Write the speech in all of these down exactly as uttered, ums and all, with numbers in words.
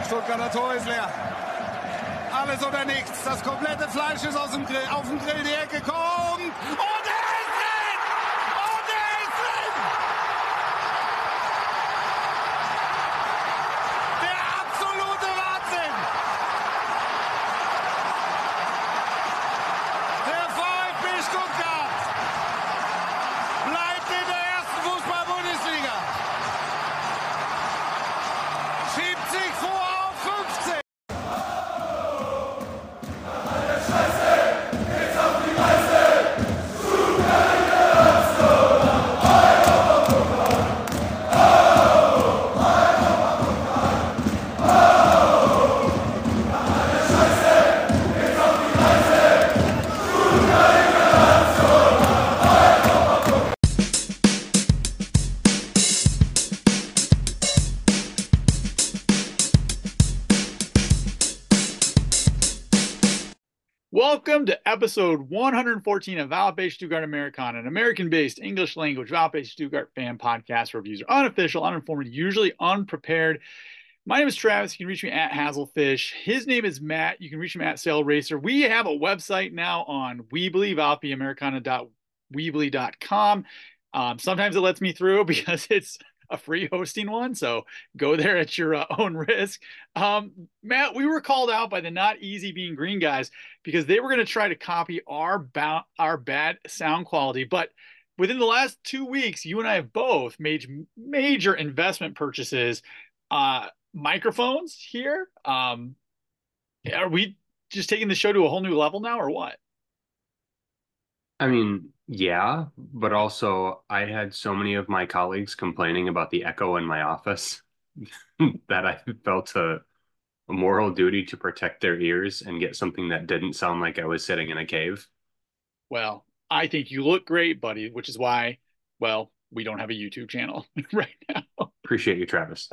Stuttgarter Tor ist leer. Alles oder nichts. Das komplette Fleisch ist aus dem Grill, auf dem Grill. Die Ecke kommt. Und er ist drin! Und er ist drin! Der absolute Wahnsinn! Der VfB Stuttgart bleibt in der ersten Fußball-Bundesliga. Schiebt sich vor auf fünfzehn. Welcome to episode one hundred fourteen of VfB Stuttgart Americana, an American-based English language VfB Stuttgart fan podcast where reviews are unofficial, uninformed, usually unprepared. My name is Travis. You can reach me at Hazelfish. His name is Matt. You can reach him at Sail Racer. We have a website now on Weebly, VfB Americana dot weebly dot com. Um, sometimes it lets me through because it's a free hosting one, so go there at your uh, own risk. Um, Matt, we were called out by the Not Easy Being Green guys because they were going to try to copy our ba- our bad sound quality. But within the last two weeks, you and I have both made major investment purchases. Uh, microphones here. Um, are we just taking the show to a whole new level now, or what? I mean, yeah, but also I had so many of my colleagues complaining about the echo in my office that I felt a, a moral duty to protect their ears and get something that didn't sound like I was sitting in a cave. Well, I think you look great, buddy, which is why, well, we don't have a YouTube channel right now. Appreciate you, Travis.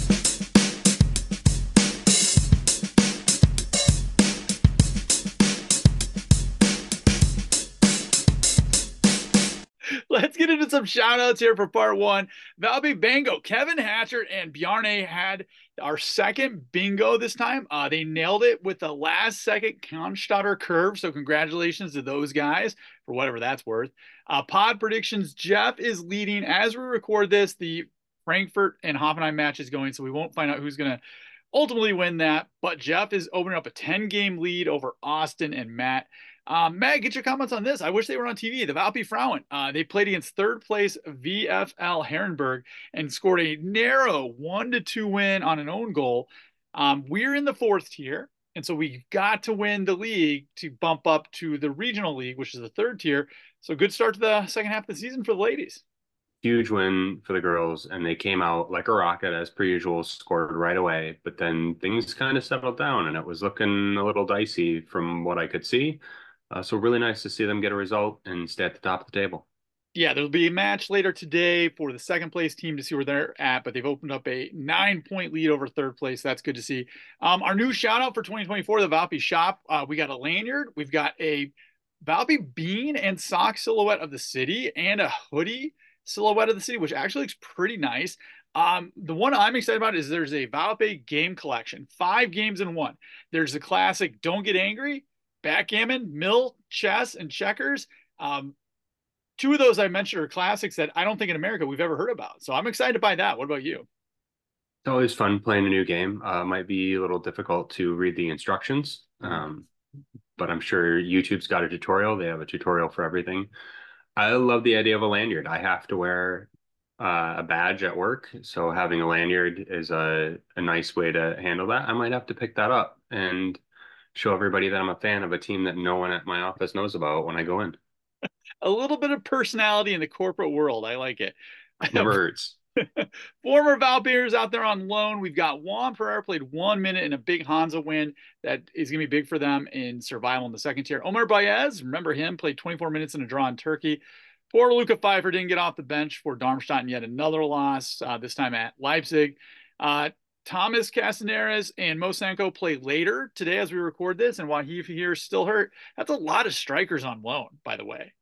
Let's get into some shout outs here for part one. VfB Bingo, Kevin Hatcher and Bjarne had our second bingo this time. Uh, they nailed it with the last second Cannstatter curve. So congratulations to those guys for whatever that's worth. Uh, pod predictions, Jeff is leading as we record this. The Frankfurt and Hoffenheim match is going, so we won't find out who's going to ultimately win that. But Jeff is opening up a ten game lead over Austin and Matt. Um, Matt, get your comments on this. I wish they were on T V. The VfB Frauen, uh, they played against third place V F L Herrenberg and scored a narrow one to two win on an own goal. Um, we're in the fourth tier, and so we've got to win the league to bump up to the regional league, which is the third tier. So good start to the second half of the season for the ladies. Huge win for the girls, and they came out like a rocket as per usual, scored right away. But then things kind of settled down, and it was looking a little dicey from what I could see. Uh, so really nice to see them get a result and stay at the top of the table. Yeah, there'll be a match later today for the second place team to see where they're at, but they've opened up a nine point lead over third place. That's good to see. Um, our new shout out for twenty twenty-four, the VfB shop. Uh, we got a lanyard. We've got a VfB bean and sock silhouette of the city and a hoodie silhouette of the city, which actually looks pretty nice. Um, the one I'm excited about is there's a VfB game collection, five games in one. There's the classic Don't Get Angry, backgammon, mill, chess, and checkers. Um, two of those I mentioned are classics that I don't think in America we've ever heard about. So I'm excited to buy that. What about you? It's always fun playing a new game. Uh, might be a little difficult to read the instructions, um, but I'm sure YouTube's got a tutorial. They have a tutorial for everything. I love the idea of a lanyard. I have to wear uh, a badge at work, so having a lanyard is a, a nice way to handle that. I might have to pick that up and show everybody that I'm a fan of a team that no one at my office knows about when I go in. A little bit of personality in the corporate world. I like it. Never hurts. Former VfBers out there on loan. We've got Juan Pereira played one minute in a big Hansa win that is going to be big for them in survival in the second tier. Omar Baez, remember him, played twenty-four minutes in a draw in Turkey. Poor Luca Pfeiffer didn't get off the bench for Darmstadt and yet another loss, uh, this time at Leipzig. Uh, Thomas Castaneras and Mo Sanko play later today as we record this, and Wahid here is still hurt. That's a lot of strikers on loan, by the way.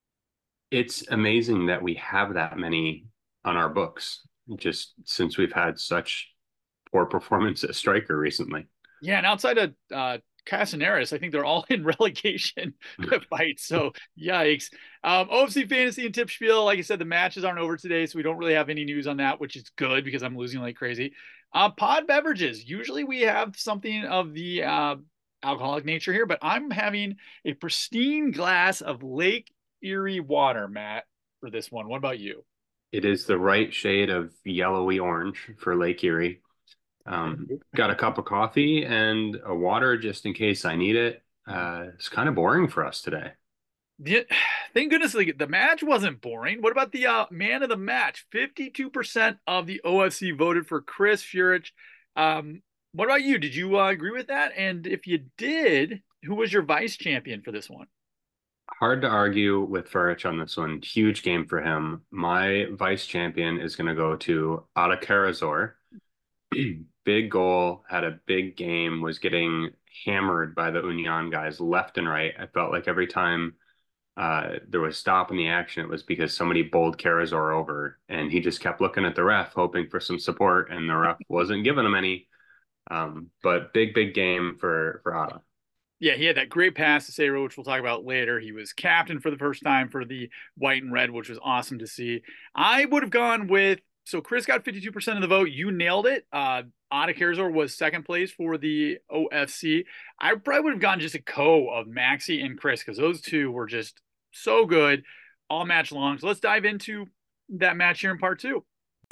It's amazing that we have that many on our books, just since we've had such poor performance at striker recently. Yeah, and outside of uh, Casaneris, I think they're all in relegation fights. So yikes. Um, O F C Fantasy and Tipspiel, like I said, the matches aren't over today, so we don't really have any news on that, which is good because I'm losing like crazy. Uh, pod beverages. Usually we have something of the uh, alcoholic nature here, but I'm having a pristine glass of Lake Erie water, Matt, for this one. What about you? It is the right shade of yellowy orange for Lake Erie. Um, got a cup of coffee and a water just in case I need it. Uh, it's kind of boring for us today. Yeah, thank goodness the, the match wasn't boring. What about the uh, man of the match? fifty-two percent of the O F C voted for Chris Furich. Um, what about you? Did you uh, agree with that? And if you did, who was your vice champion for this one? Hard to argue with Furich on this one. Huge game for him. My vice champion is going to go to Ada Karazor. Big goal, had a big game, was getting hammered by the Union guys left and right. I felt like every time uh, there was stop in the action, it was because somebody bowled Karazor over, and he just kept looking at the ref, hoping for some support, and the ref wasn't giving him any. Um, but big, big game for for Ada. Yeah, he had that great pass to Sayro, which we'll talk about later. He was captain for the first time for the white and red, which was awesome to see. I would have gone with, so Chris got fifty-two percent of the vote. You nailed it. Uh, Ada Karazor was second place for the O F C. I probably would have gone just a co of Maxi and Chris because those two were just so good all match long. So let's dive into that match here in part two.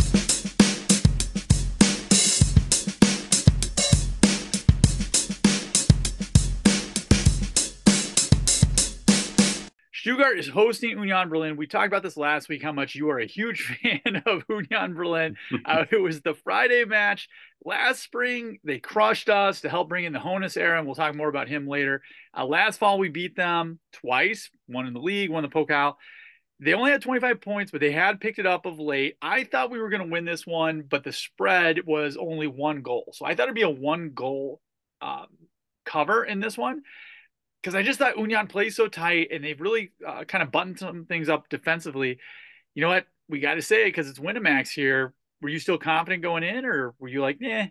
Stuttgart is hosting Union Berlin. We talked about this last week, how much you are a huge fan of Union Berlin. Uh, it was the Friday match last spring. They crushed us to help bring in the Honus era, and we'll talk more about him later. Uh, last fall, we beat them twice, one in the league, one in the Pokal. They only had twenty-five points, but they had picked it up of late. I thought we were going to win this one, but the spread was only one goal. So I thought it'd be a one goal um, cover in this one, because I just thought Union plays so tight and they've really uh, kind of buttoned some things up defensively. You know what? We got to say it because it's Winamax here. Were you still confident going in, or were you like, nah?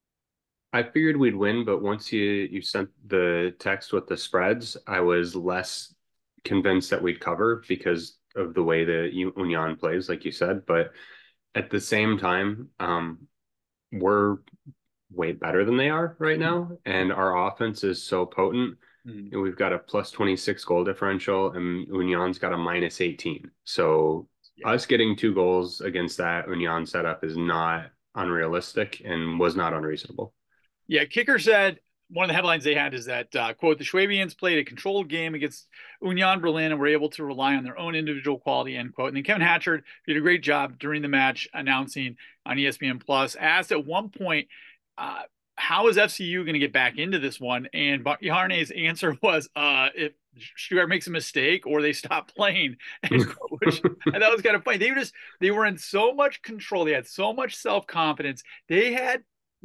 I figured we'd win, but once you you sent the text with the spreads, I was less convinced that we'd cover because of the way that Union plays, like you said. But at the same time, um, we're way better than they are right now, and our offense is so potent. Mm-hmm. And we've got a plus twenty-six goal differential, and Union's got a minus eighteen. So yeah. Us getting two goals against that Union setup is not unrealistic and was not unreasonable. Yeah, Kicker said one of the headlines they had is that, uh, quote, the Schwabians played a controlled game against Union Berlin and were able to rely on their own individual quality, end quote. And then Kevin Hatchard did a great job during the match announcing on E S P N Plus, asked at one point, uh, how is F C U going to get back into this one? And Yarne's answer was, uh, if Stuttgart makes a mistake or they stop playing, which I thought was kind of funny. They were just, they were in so much control. They had so much self-confidence. They had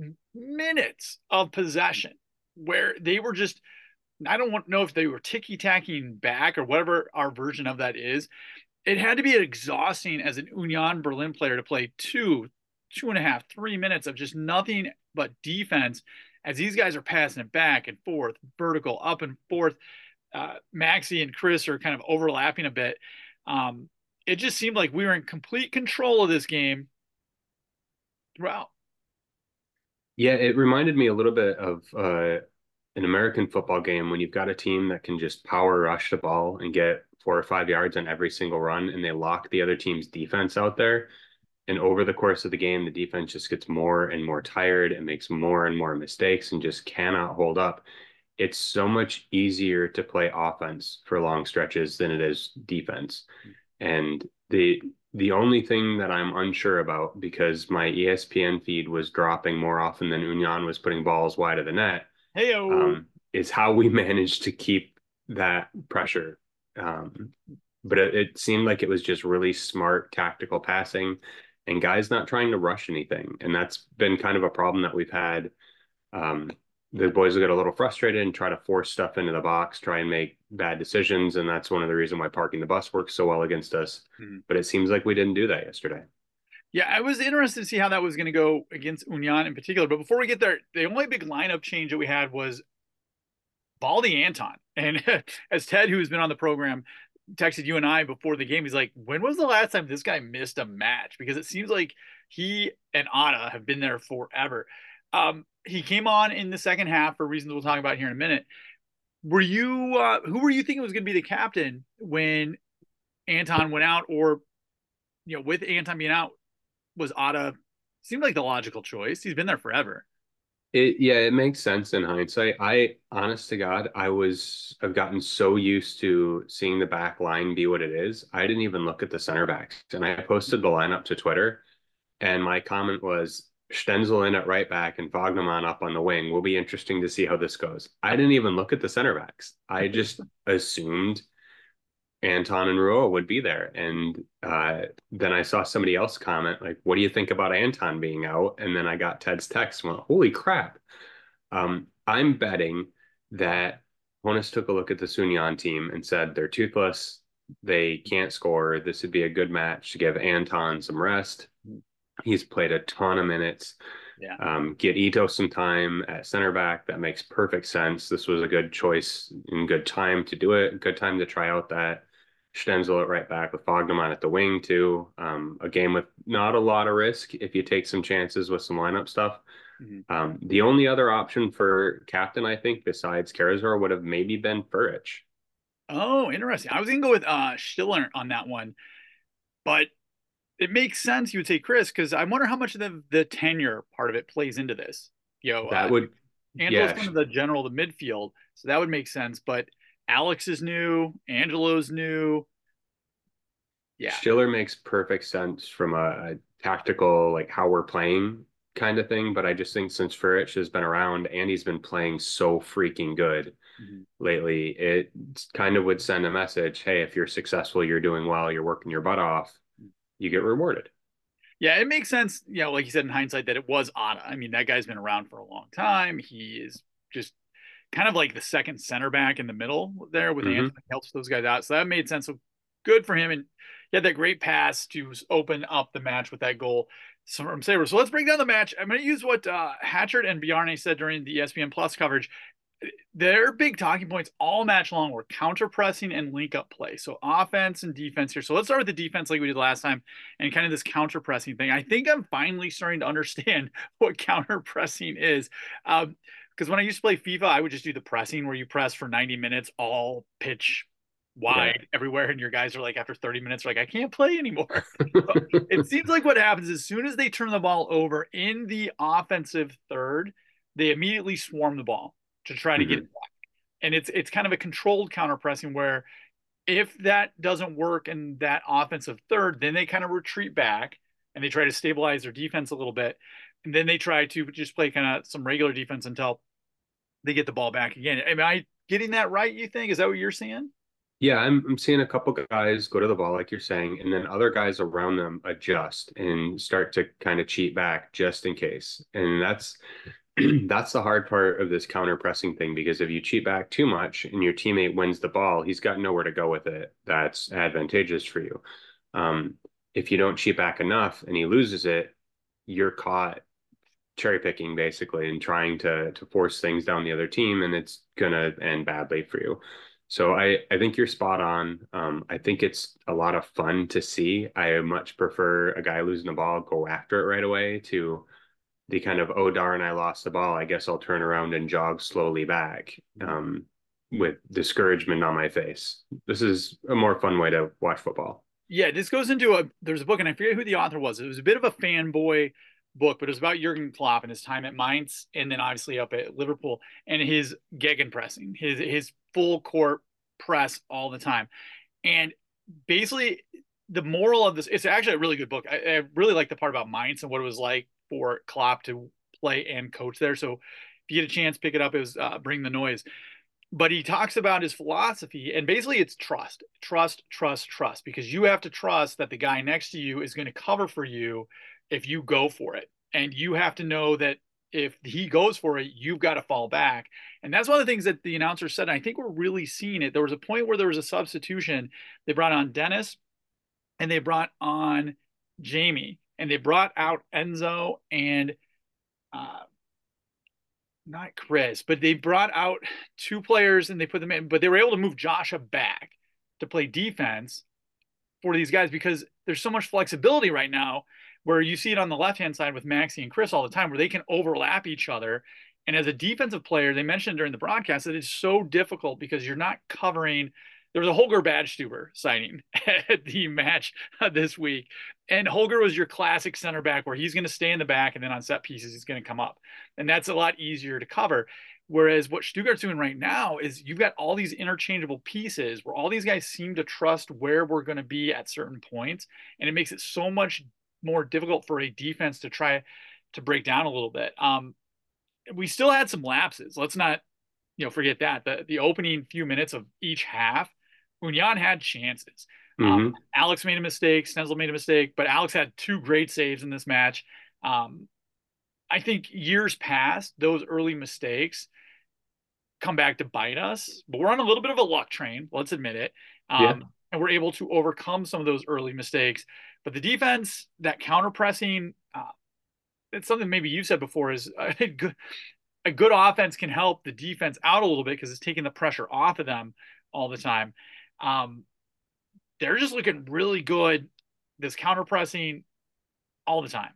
minutes of possession where they were just, I don't know if they were ticky-tacking back or whatever our version of that is. It had to be exhausting as an Union Berlin player to play two, two and a half, three minutes of just nothing but defense as these guys are passing it back and forth, vertical, up and forth. Uh, Maxi and Chris are kind of overlapping a bit. Um, it just seemed like we were in complete control of this game throughout. Yeah, it reminded me a little bit of uh, an American football game when you've got a team that can just power rush the ball and get four or five yards on every single run, and they lock the other team's defense out there. And over the course of the game, the defense just gets more and more tired and makes more and more mistakes and just cannot hold up. It's so much easier to play offense for long stretches than it is defense. And the the only thing that I'm unsure about, because my E S P N feed was dropping more often than Union was putting balls wide of the net, Hey-o. um, is how we managed to keep that pressure. Um, but it, it seemed like it was just really smart tactical passing and guys not trying to rush anything. And that's been kind of a problem that we've had. Um, the boys will get a little frustrated and try to force stuff into the box, try and make bad decisions. And that's one of the reasons why parking the bus works so well against us. Mm-hmm. But it seems like we didn't do that yesterday. Yeah, I was interested to see how that was going to go against Union in particular. But before we get there, the only big lineup change that we had was Baldy Anton. And as Ted, who's been on the program, texted you and I before the game, he's like, when was the last time this guy missed a match? Because it seems like he and Otta have been there forever. Um, he came on in the second half for reasons we'll talk about here in a minute. Were you, uh, who were you thinking was going to be the captain when Anton went out? Or, you know, with Anton being out, was Otta, seemed like the logical choice. He's been there forever. It yeah, it makes sense in hindsight. I honest to God, I was I've gotten so used to seeing the back line be what it is. I didn't even look at the center backs. And I posted the lineup to Twitter, and my comment was Stenzel in at right back and Wagnermann up on the wing. Will be interesting to see how this goes. I didn't even look at the center backs. I just assumed Anton and Rua would be there. And uh, then I saw somebody else comment, like, what do you think about Anton being out? And then I got Ted's text and went, holy crap. Um, I'm betting that Honus took a look at the Sunyan team and said, they're toothless. They can't score. This would be a good match to give Anton some rest. He's played a ton of minutes. Yeah. Um, get Ito some time at center back. That makes perfect sense. This was a good choice and good time to do it. Good time to try out that Stenzel at right back with Wagnermann at the wing too. Um, a game with not a lot of risk if you take some chances with some lineup stuff. Mm-hmm. Um, the only other option for captain, I think, besides Karazor would have maybe been Furic. Oh, interesting. I was going to go with uh, Stiller on that one, but it makes sense you would say Chris, because I wonder how much of the, the tenure part of it plays into this. You know, that uh, would, Angelo's yeah. kind of the general, the midfield, so that would make sense. But Alex is new, Angelo's new. Yeah, Stiller makes perfect sense from a, a tactical, like how we're playing kind of thing. But I just think since Furic has been around and he's been playing so freaking good mm-hmm. lately, it kind of would send a message: hey, if you're successful, you're doing well, you're working your butt off, you get rewarded. Yeah, it makes sense, you know, like you said in hindsight, that it was Otta. I mean, that guy's been around for a long time. He is just kind of like the second center back in the middle there with mm-hmm. Anthony, helps those guys out. So that made sense. So good for him. And he had that great pass to open up the match with that goal from Sabres. So let's break down the match. I'm going to use what uh, Hatchard and Bjarne said during the E S P N Plus coverage. Their big talking points all match long were counter pressing and link up play. So offense and defense here. So let's start with the defense like we did last time and kind of this counter pressing thing. I think I'm finally starting to understand what counter pressing is. Um, because when I used to play FIFA, I would just do the pressing where you press for ninety minutes, all pitch wide yeah. everywhere. And your guys are like, after thirty minutes, like, I can't play anymore. So it seems like what happens as soon as they turn the ball over in the offensive third, they immediately swarm the ball to try to mm-hmm. get it back. And it's it's kind of a controlled counter pressing where if that doesn't work in that offensive third, then they kind of retreat back and they try to stabilize their defense a little bit. And then they try to just play kind of some regular defense until they get the ball back again. Am I getting that right, you think? Is that what you're seeing? Yeah, I'm I'm seeing a couple guys go to the ball, like you're saying, and then other guys around them adjust and start to kind of cheat back just in case. And that's that's the hard part of this counter pressing thing, because if you cheat back too much and your teammate wins the ball, he's got nowhere to go with it. That's advantageous for you. Um, if you don't cheat back enough and he loses it, you're caught cherry picking basically and trying to to force things down the other team, and it's gonna end badly for you. So I, I think you're spot on. Um, I think it's a lot of fun to see. I much prefer a guy losing the ball, go after it right away, to the kind of, oh, darn, I lost the ball. I guess I'll turn around and jog slowly back um, with discouragement on my face. This is a more fun way to watch football. Yeah, this goes into a, there's a book, and I forget who the author was. It was a bit of a fanboy book, but it was about Jurgen Klopp and his time at Mainz, and then obviously up at Liverpool, and his gegenpressing, his his full court press all the time. And basically the moral of this, it's actually a really good book. I, I really like the part about Mainz and what it was like for Klopp to play and coach there. So if you get a chance, pick it up. It was uh, Bring the Noise. But he talks about his philosophy, and basically it's trust, trust, trust, trust, because you have to trust that the guy next to you is going to cover for you if you go for it. And you have to know that if he goes for it, you've got to fall back. And that's one of the things that the announcer said. And I think we're really seeing it. There was a point where there was a substitution. They brought on Dennis and they brought on Jamie. and they brought out Enzo and uh, not Chris, but they brought out two players and they put them in, but they were able to move Joshua back to play defense for these guys because there's so much flexibility right now where you see it on the left-hand side with Maxi and Chris all the time where they can overlap each other. And as a defensive player, they mentioned during the broadcast that it's so difficult because you're not covering. There was a Holger Badstuber signing at the match this week. And Holger was your classic center back where he's going to stay in the back and then on set pieces, he's going to come up. And that's a lot easier to cover. Whereas what Stuttgart's doing right now is you've got all these interchangeable pieces where all these guys seem to trust where we're going to be at certain points. And it makes it so much more difficult for a defense to try to break down a little bit. Um, we still had some lapses. Let's not, you know, forget that. The, the opening few minutes of each half, Union had chances. Mm-hmm. Um, Alex made a mistake. Stenzel made a mistake, but Alex had two great saves in this match. Um, I think years past, those early mistakes come back to bite us, but we're on a little bit of a luck train. Let's admit it. Um, yeah. And we're able to overcome some of those early mistakes. But the defense, that counter pressing, uh, it's something maybe you said before is a good, a good offense can help the defense out a little bit because it's taking the pressure off of them all the time. Um, they're just looking really good, this counter pressing all the time.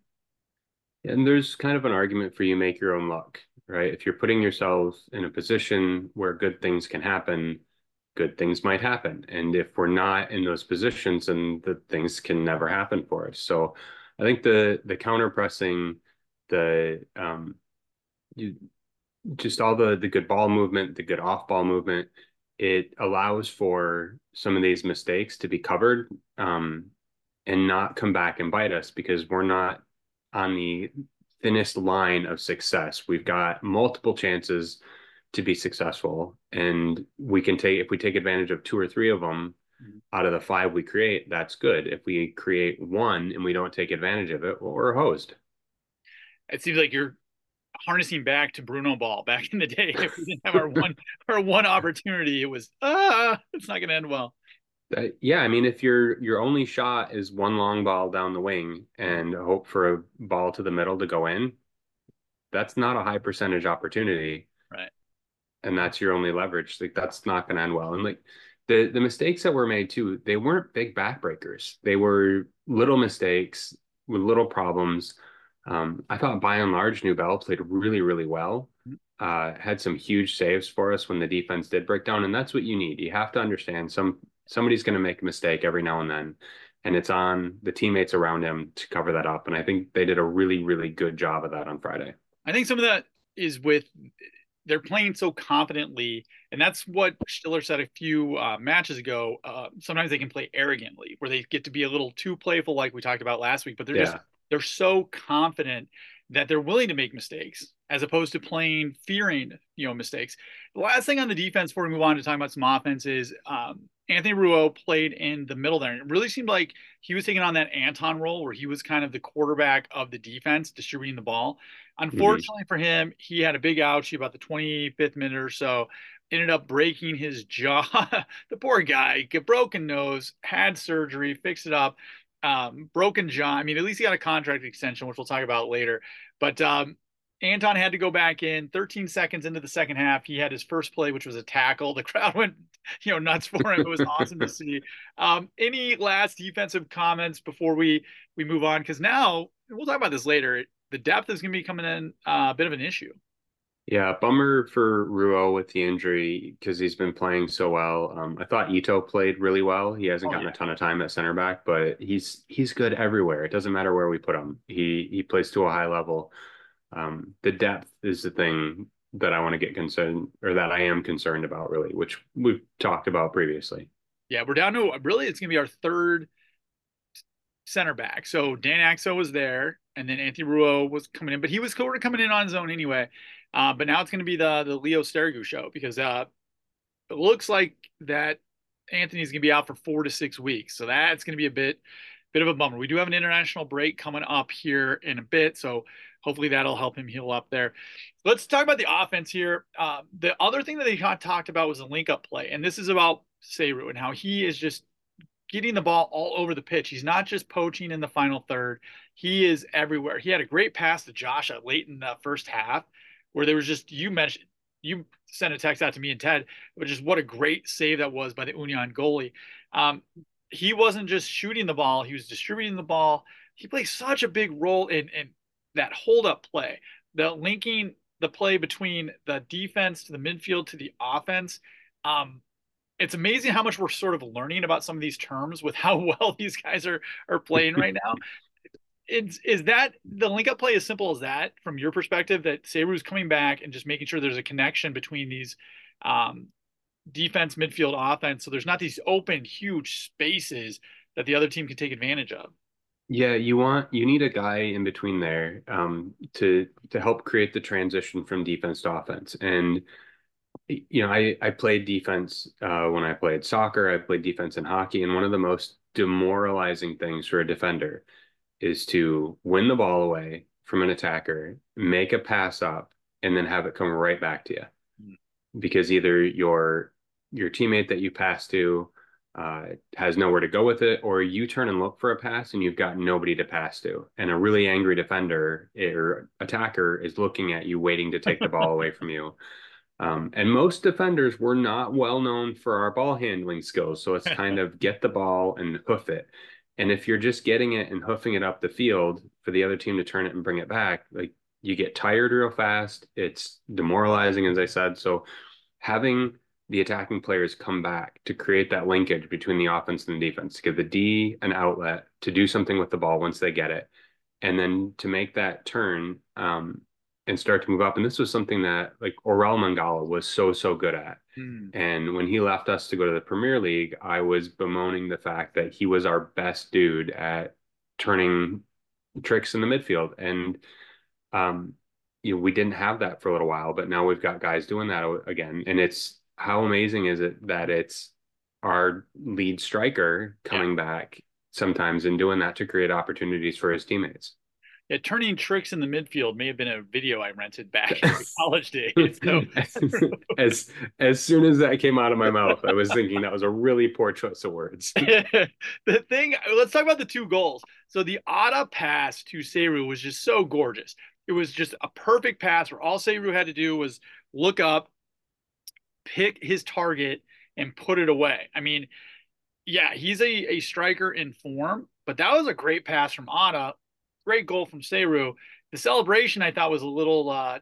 And there's kind of an argument for you make your own luck, right? If you're putting yourself in a position where good things can happen, good things might happen. And if we're not in those positions, then the things can never happen for us. So I think the the counter pressing, the um, you, just all the the good ball movement, the good off ball movement, it allows for some of these mistakes to be covered um, and not come back and bite us because we're not on the thinnest line of success. We've got multiple chances to be successful, and we can take, if we take advantage of two or three of them out of the five we create, that's good. If we create one and we don't take advantage of it, well, we're hosed. It seems like you're harnessing back to Bruno Ball back in the day. If we didn't have our one our one opportunity, it was ah, it's not going to end well. Uh, yeah, I mean, if your your only shot is one long ball down the wing and hope for a ball to the middle to go in, that's not a high percentage opportunity, right? And that's your only leverage. Like that's not going to end well. And like the the mistakes that were made too, they weren't big backbreakers. They were little mistakes with little problems. Um, I thought by and large, New Bell played really, really well. Uh, had some huge saves for us when the defense did break down, and that's what you need. You have to understand some somebody's going to make a mistake every now and then, and it's on the teammates around him to cover that up. And I think they did a really, really good job of that on Friday. I think some of that is with they're playing so confidently, and that's what Stiller said a few uh, matches ago. Uh, sometimes they can play arrogantly, where they get to be a little too playful, like we talked about last week. But they're yeah. just they're so confident that they're willing to make mistakes as opposed to playing fearing, you know, mistakes. The last thing on the defense before we move on to talk about some offense is um, Anthony Rouault played in the middle there. And it really seemed like he was taking on that Anton role where he was kind of the quarterback of the defense, distributing the ball. Unfortunately mm-hmm. for him, he had a big ouchie about the twenty-fifth minute or so, ended up breaking his jaw. The poor guy, a broken nose, had surgery, fixed it up. Um, broken jaw. I mean, at least he got a contract extension, which we'll talk about later. But um, Anton had to go back in thirteen seconds into the second half. He had his first play, which was a tackle. The crowd went, you know, nuts for him. It was awesome to see. Um, any last defensive comments before we we move on? Because now we'll talk about this later. The depth is going to be coming in uh, a bit of an issue. Yeah, bummer for Rouault with the injury because he's been playing so well. Um, I thought Ito played really well. He hasn't oh, gotten yeah. a ton of time at center back, but he's he's good everywhere. It doesn't matter where we put him. He he plays to a high level. Um, the depth is the thing that I want to get concerned, or that I am concerned about, really, which we've talked about previously. Yeah, we're down to really it's going to be our third center back. So Dan Axel was there, and then Anthony Rouault was coming in, but he was sort of coming in on his own anyway. Uh, but now it's going to be the the Leo Sterigu show because uh, it looks like that Anthony's going to be out for four to six weeks. So that's going to be a bit bit of a bummer. We do have an international break coming up here in a bit, so hopefully that'll help him heal up there. Let's talk about the offense here. Uh, the other thing that they talked about was the link-up play, and this is about Seyrou and how he is just getting the ball all over the pitch. He's not just poaching in the final third. He is everywhere. He had a great pass to Joshua late in the first half where there was just, you mentioned, you sent a text out to me and Ted, which is what a great save that was by the Union goalie. Um, he wasn't just shooting the ball, he was distributing the ball. He plays such a big role in, in that hold up play, the linking the play between the defense to the midfield to the offense. Um, it's amazing how much we're sort of learning about some of these terms with how well these guys are are playing right now. Is, is that the link up play as simple as that from your perspective, that Sayru's coming back and just making sure there's a connection between these um, defense, midfield, offense, so there's not these open, huge spaces that the other team can take advantage of? Yeah, you want you need a guy in between there um, to to help create the transition from defense to offense. And you know, I I played defense uh, when I played soccer. I played defense in hockey, and one of the most demoralizing things for a defender is to win the ball away from an attacker, make a pass up, and then have it come right back to you. Mm-hmm. Because either your your teammate that you pass to uh, has nowhere to go with it, or you turn and look for a pass and you've got nobody to pass to. And a really angry defender or attacker is looking at you, waiting to take the ball away from you. Um, and most defenders were not well known for our ball handling skills. So it's kind of get the ball and hoof it. And if you're just getting it and hoofing it up the field for the other team to turn it and bring it back, like you get tired real fast. It's demoralizing, as I said. So having the attacking players come back to create that linkage between the offense and the defense, to give the D an outlet to do something with the ball once they get it, and then to make that turn um, and start to move up. And this was something that like Orel Mangala was so, so good at. Mm. And when he left us to go to the Premier League, I was bemoaning the fact that he was our best dude at turning tricks in the midfield. And um, you know, we didn't have that for a little while, but now we've got guys doing that again. And it's, how amazing is it that it's our lead striker coming yeah. back sometimes and doing that to create opportunities for his teammates. Yeah, turning tricks in the midfield may have been a video I rented back in college days. So. as as soon as that came out of my mouth, I was thinking that was a really poor choice of words. The thing, let's talk about the two goals. So the Otta pass to Sayru was just so gorgeous. It was just a perfect pass where all Sayru had to do was look up, pick his target, and put it away. I mean, yeah, he's a, a striker in form, but that was a great pass from Otta. Great goal from Sayru. The celebration I thought was a little uh,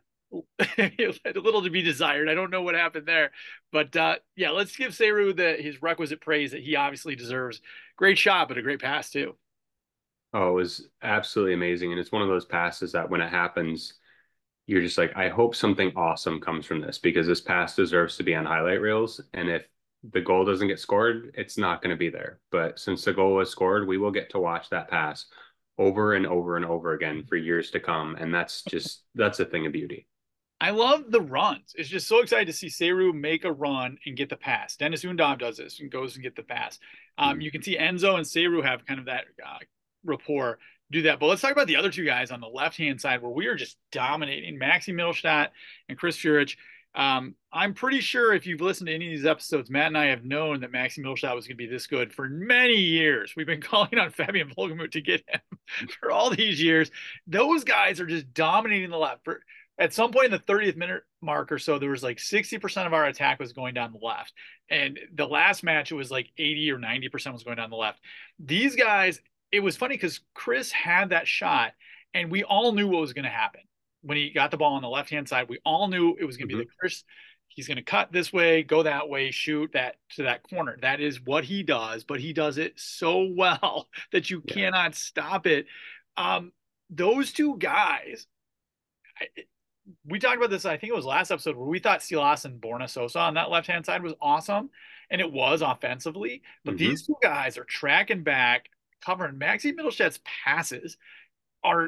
a little to be desired. I don't know what happened there, but uh, yeah, let's give Sayru the his requisite praise that he obviously deserves. Great shot, but a great pass too. Oh, it was absolutely amazing, and it's one of those passes that when it happens, you're just like, I hope something awesome comes from this, because this pass deserves to be on highlight reels. And if the goal doesn't get scored, it's not going to be there. But since the goal was scored, we will get to watch that pass over and over and over again for years to come. And that's just, that's a thing of beauty. I love the runs. It's just so exciting to see Sayru make a run and get the pass. Dennis Undav does this and goes and get the pass. Um, mm-hmm. You can see Enzo and Sayru have kind of that uh, rapport, do that. But let's talk about the other two guys on the left-hand side where we are just dominating, Maxi Mittelstadt and Chris Führich. Um, I'm pretty sure if you've listened to any of these episodes, Matt and I have known that Maxi Mittelstadt was going to be this good for many years. We've been calling on Fabian Wohlgemuth to get him for all these years. Those guys are just dominating the left. For, at some point in the thirtieth minute mark or so, there was like sixty percent of our attack was going down the left. And the last match, it was like eighty or ninety percent was going down the left. These guys, it was funny because Chris had that shot and we all knew what was going to happen. When he got the ball on the left-hand side, we all knew it was going to mm-hmm. be the Chris. He's going to cut this way, go that way, shoot that to that corner. That is what he does, but he does it so well that you yeah. cannot stop it. Um, those two guys, I, we talked about this, I think it was last episode, where we thought Silas and Borna Sosa on that left-hand side was awesome, and it was offensively. But mm-hmm. these two guys are tracking back, covering. Maxi Mittelstadt's passes are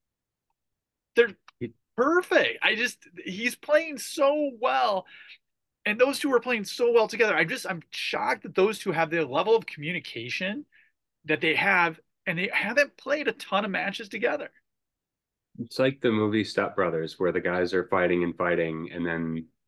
they're perfect. I just, he's playing so well. And those two are playing so well together. I just, I'm shocked that those two have the level of communication that they have, and they haven't played a ton of matches together. It's like the movie Step Brothers, where the guys are fighting and fighting, and then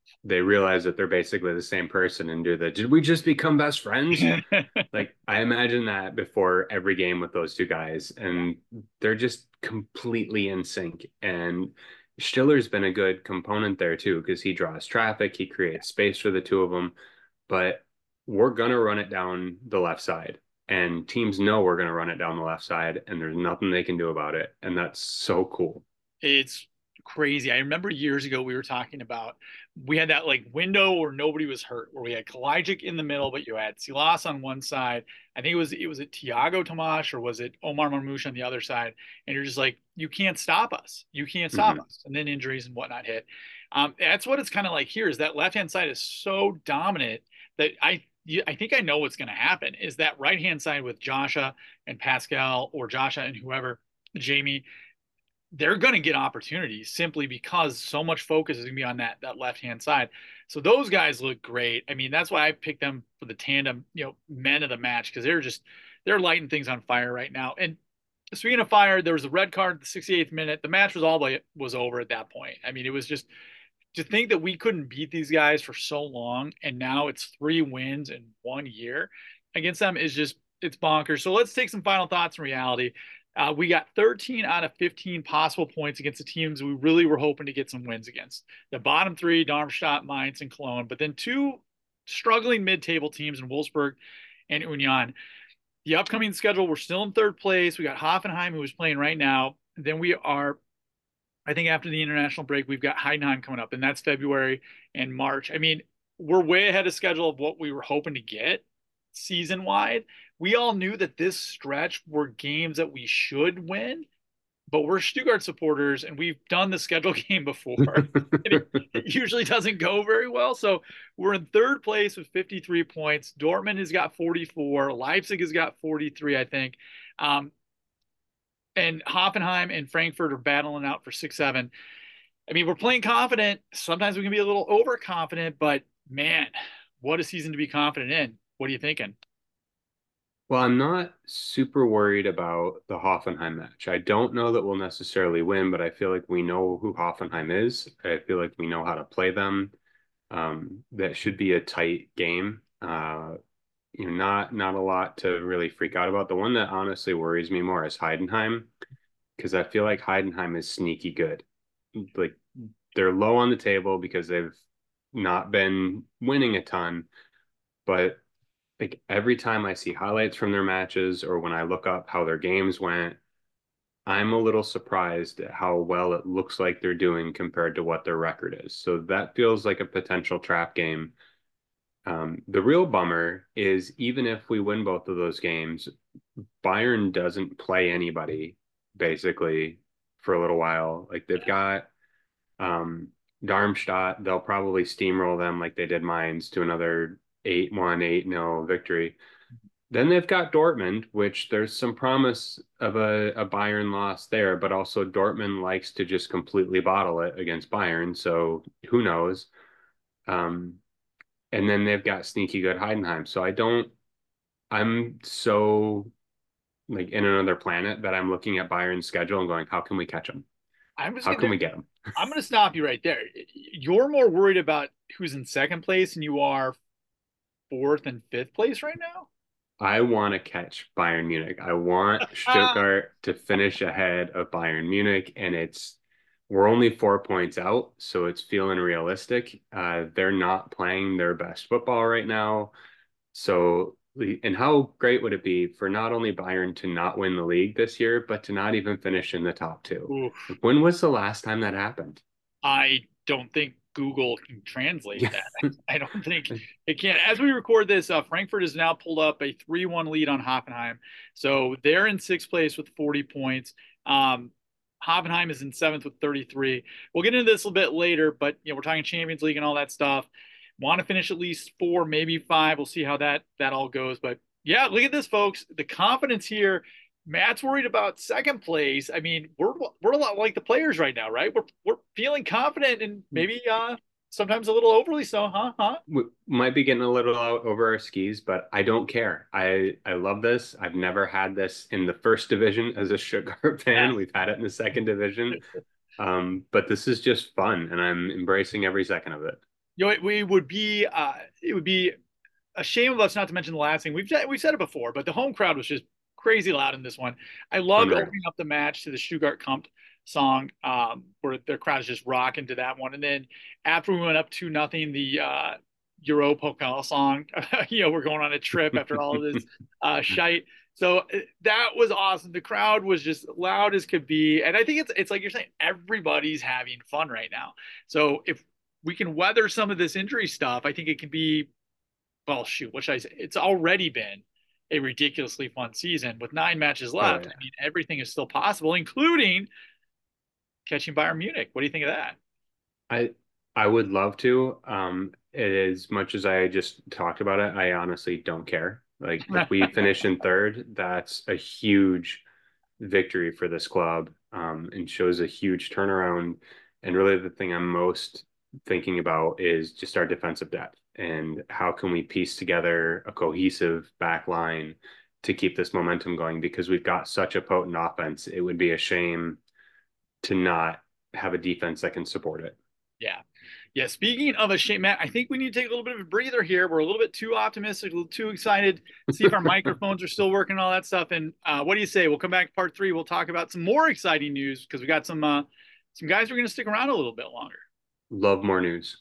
they realize that they're basically the same person and do the, did we just become best friends? Like, I imagine that before every game with those two guys, and they're just completely in sync. And Stiller's been a good component there too, because he draws traffic, he creates space for the two of them. But we're going to run it down the left side. And teams know we're going to run it down the left side, and there's nothing they can do about it. And that's so cool. It's crazy. I remember years ago we were talking about, we had that like window where nobody was hurt, where we had Kalajic in the middle, but you had Silas on one side. I think it was it was it Tiago Tomas, or was it Omar Marmoush on the other side? And you're just like, you can't stop us. You can't stop mm-hmm. us. And then injuries and whatnot hit. Um, that's what it's kind of like here, is that left hand side is so dominant that I I think I know what's going to happen is that right hand side with Joshua and Pascal, or Joshua and whoever, Jamie, they're going to get opportunities simply because so much focus is going to be on that that left hand side. So those guys look great. I mean, that's why I picked them for the tandem, you know, men of the match, because they're just they're lighting things on fire right now. And speaking of fire, there was a red card at the sixty-eighth minute. The match was all the was over at that point. I mean, it was just to think that we couldn't beat these guys for so long, and now it's three wins in one year against them is just, it's bonkers. So let's take some final thoughts in reality. Uh, we got thirteen out of fifteen possible points against the teams we really were hoping to get some wins against. The bottom three, Darmstadt, Mainz, and Cologne, but then two struggling mid-table teams in Wolfsburg and Union. The upcoming schedule, we're still in third place. We got Hoffenheim, who is playing right now. Then we are, I think after the international break, we've got Heidenheim coming up, and that's February and March. I mean, we're way ahead of schedule of what we were hoping to get season-wide. We all knew that this stretch were games that we should win, but we're Stuttgart supporters, and we've done the schedule game before. it, it usually doesn't go very well. So we're in third place with fifty-three points. Dortmund has got forty-four. Leipzig has got forty-three, I think. Um, and Hoffenheim and Frankfurt are battling out for six, seven. I mean, we're playing confident. Sometimes we can be a little overconfident, but man, what a season to be confident in. What are you thinking? Well, I'm not super worried about the Hoffenheim match. I don't know that we'll necessarily win, but I feel like we know who Hoffenheim is. I feel like we know how to play them. Um, that should be a tight game. Uh, you know, not not a lot to really freak out about. The one that honestly worries me more is Heidenheim, because I feel like Heidenheim is sneaky good. Like, they're low on the table because they've not been winning a ton, but like every time I see highlights from their matches, or when I look up how their games went, I'm a little surprised at how well it looks like they're doing compared to what their record is. So that feels like a potential trap game. Um, the real bummer is, even if we win both of those games, Bayern doesn't play anybody basically for a little while. Like, they've got um, Darmstadt. They'll probably steamroll them like they did Mainz to another eight one, eight nil victory. Then they've got Dortmund, which there's some promise of a, a Bayern loss there, but also Dortmund likes to just completely bottle it against Bayern, so who knows? Um, and then they've got sneaky good Heidenheim. So I don't, I'm so like in another planet that I'm looking at Bayern's schedule and going, how can we catch them? I'm just how gonna, can we get them? I'm going to stop you right there. You're more worried about who's in second place than you are fourth and fifth place right now? I want to catch Bayern Munich. I want Stuttgart to finish ahead of Bayern Munich, and it's we're only four points out, so it's feeling realistic. Uh, they're not playing their best football right now. So, and how great would it be for not only Bayern to not win the league this year, but to not even finish in the top two? Oof. When was the last time that happened? I don't think Google can translate that. I don't think it can. As we record this, uh, Frankfurt has now pulled up a three one lead on Hoffenheim. So they're in sixth place with forty points. Um, Hoffenheim is in seventh with thirty-three. We'll get into this a little bit later, but you know, we're talking Champions League and all that stuff. Want to finish at least four, maybe five. We'll see how that that all goes. But yeah, look at this, folks. The confidence here. Matt's worried about second place. I mean, we're we're a lot like the players right now, right? We're we're feeling confident and maybe uh sometimes a little overly so, huh? Huh? We might be getting a little out over our skis, but I don't care. I I love this. I've never had this in the first division as a Stuttgart fan. Yeah. We've had it in the second division. Um, but this is just fun, and I'm embracing every second of it. You know, it, we would be, uh, it would be a shame of us not to mention the last thing. We've we've said it before, but the home crowd was just crazy loud in this one. I loved Unreal. opening up the match to the Stuttgart Kampf song, um, where their crowd is just rocking to that one. And then after we went up two nothing, the uh, Europokal song, you know, we're going on a trip after all of this uh, shite. So uh, that was awesome. The crowd was just loud as could be, and I think it's it's like you're saying, everybody's having fun right now. So if we can weather some of this injury stuff, I think it can be, well, shoot, what should I say? It's already been a ridiculously fun season with nine matches left. Oh, yeah. I mean, everything is still possible, including catching Bayern Munich. What do you think of that? I I would love to. Um, as much as I just talked about it, I honestly don't care. Like if we finish in third, that's a huge victory for this club, um, and shows a huge turnaround. And really, the thing I'm most thinking about is just our defensive depth and how can we piece together a cohesive back line to keep this momentum going, because we've got such a potent offense. It would be a shame to not have a defense that can support it. Yeah. Yeah. Speaking of a shame, Matt, I think we need to take a little bit of a breather here. We're a little bit too optimistic, a little too excited to see if our microphones are still working, all that stuff. And uh, what do you say? We'll come back to part three. We'll talk about some more exciting news because we got some uh, some guys who are going to stick around a little bit longer. Love more news.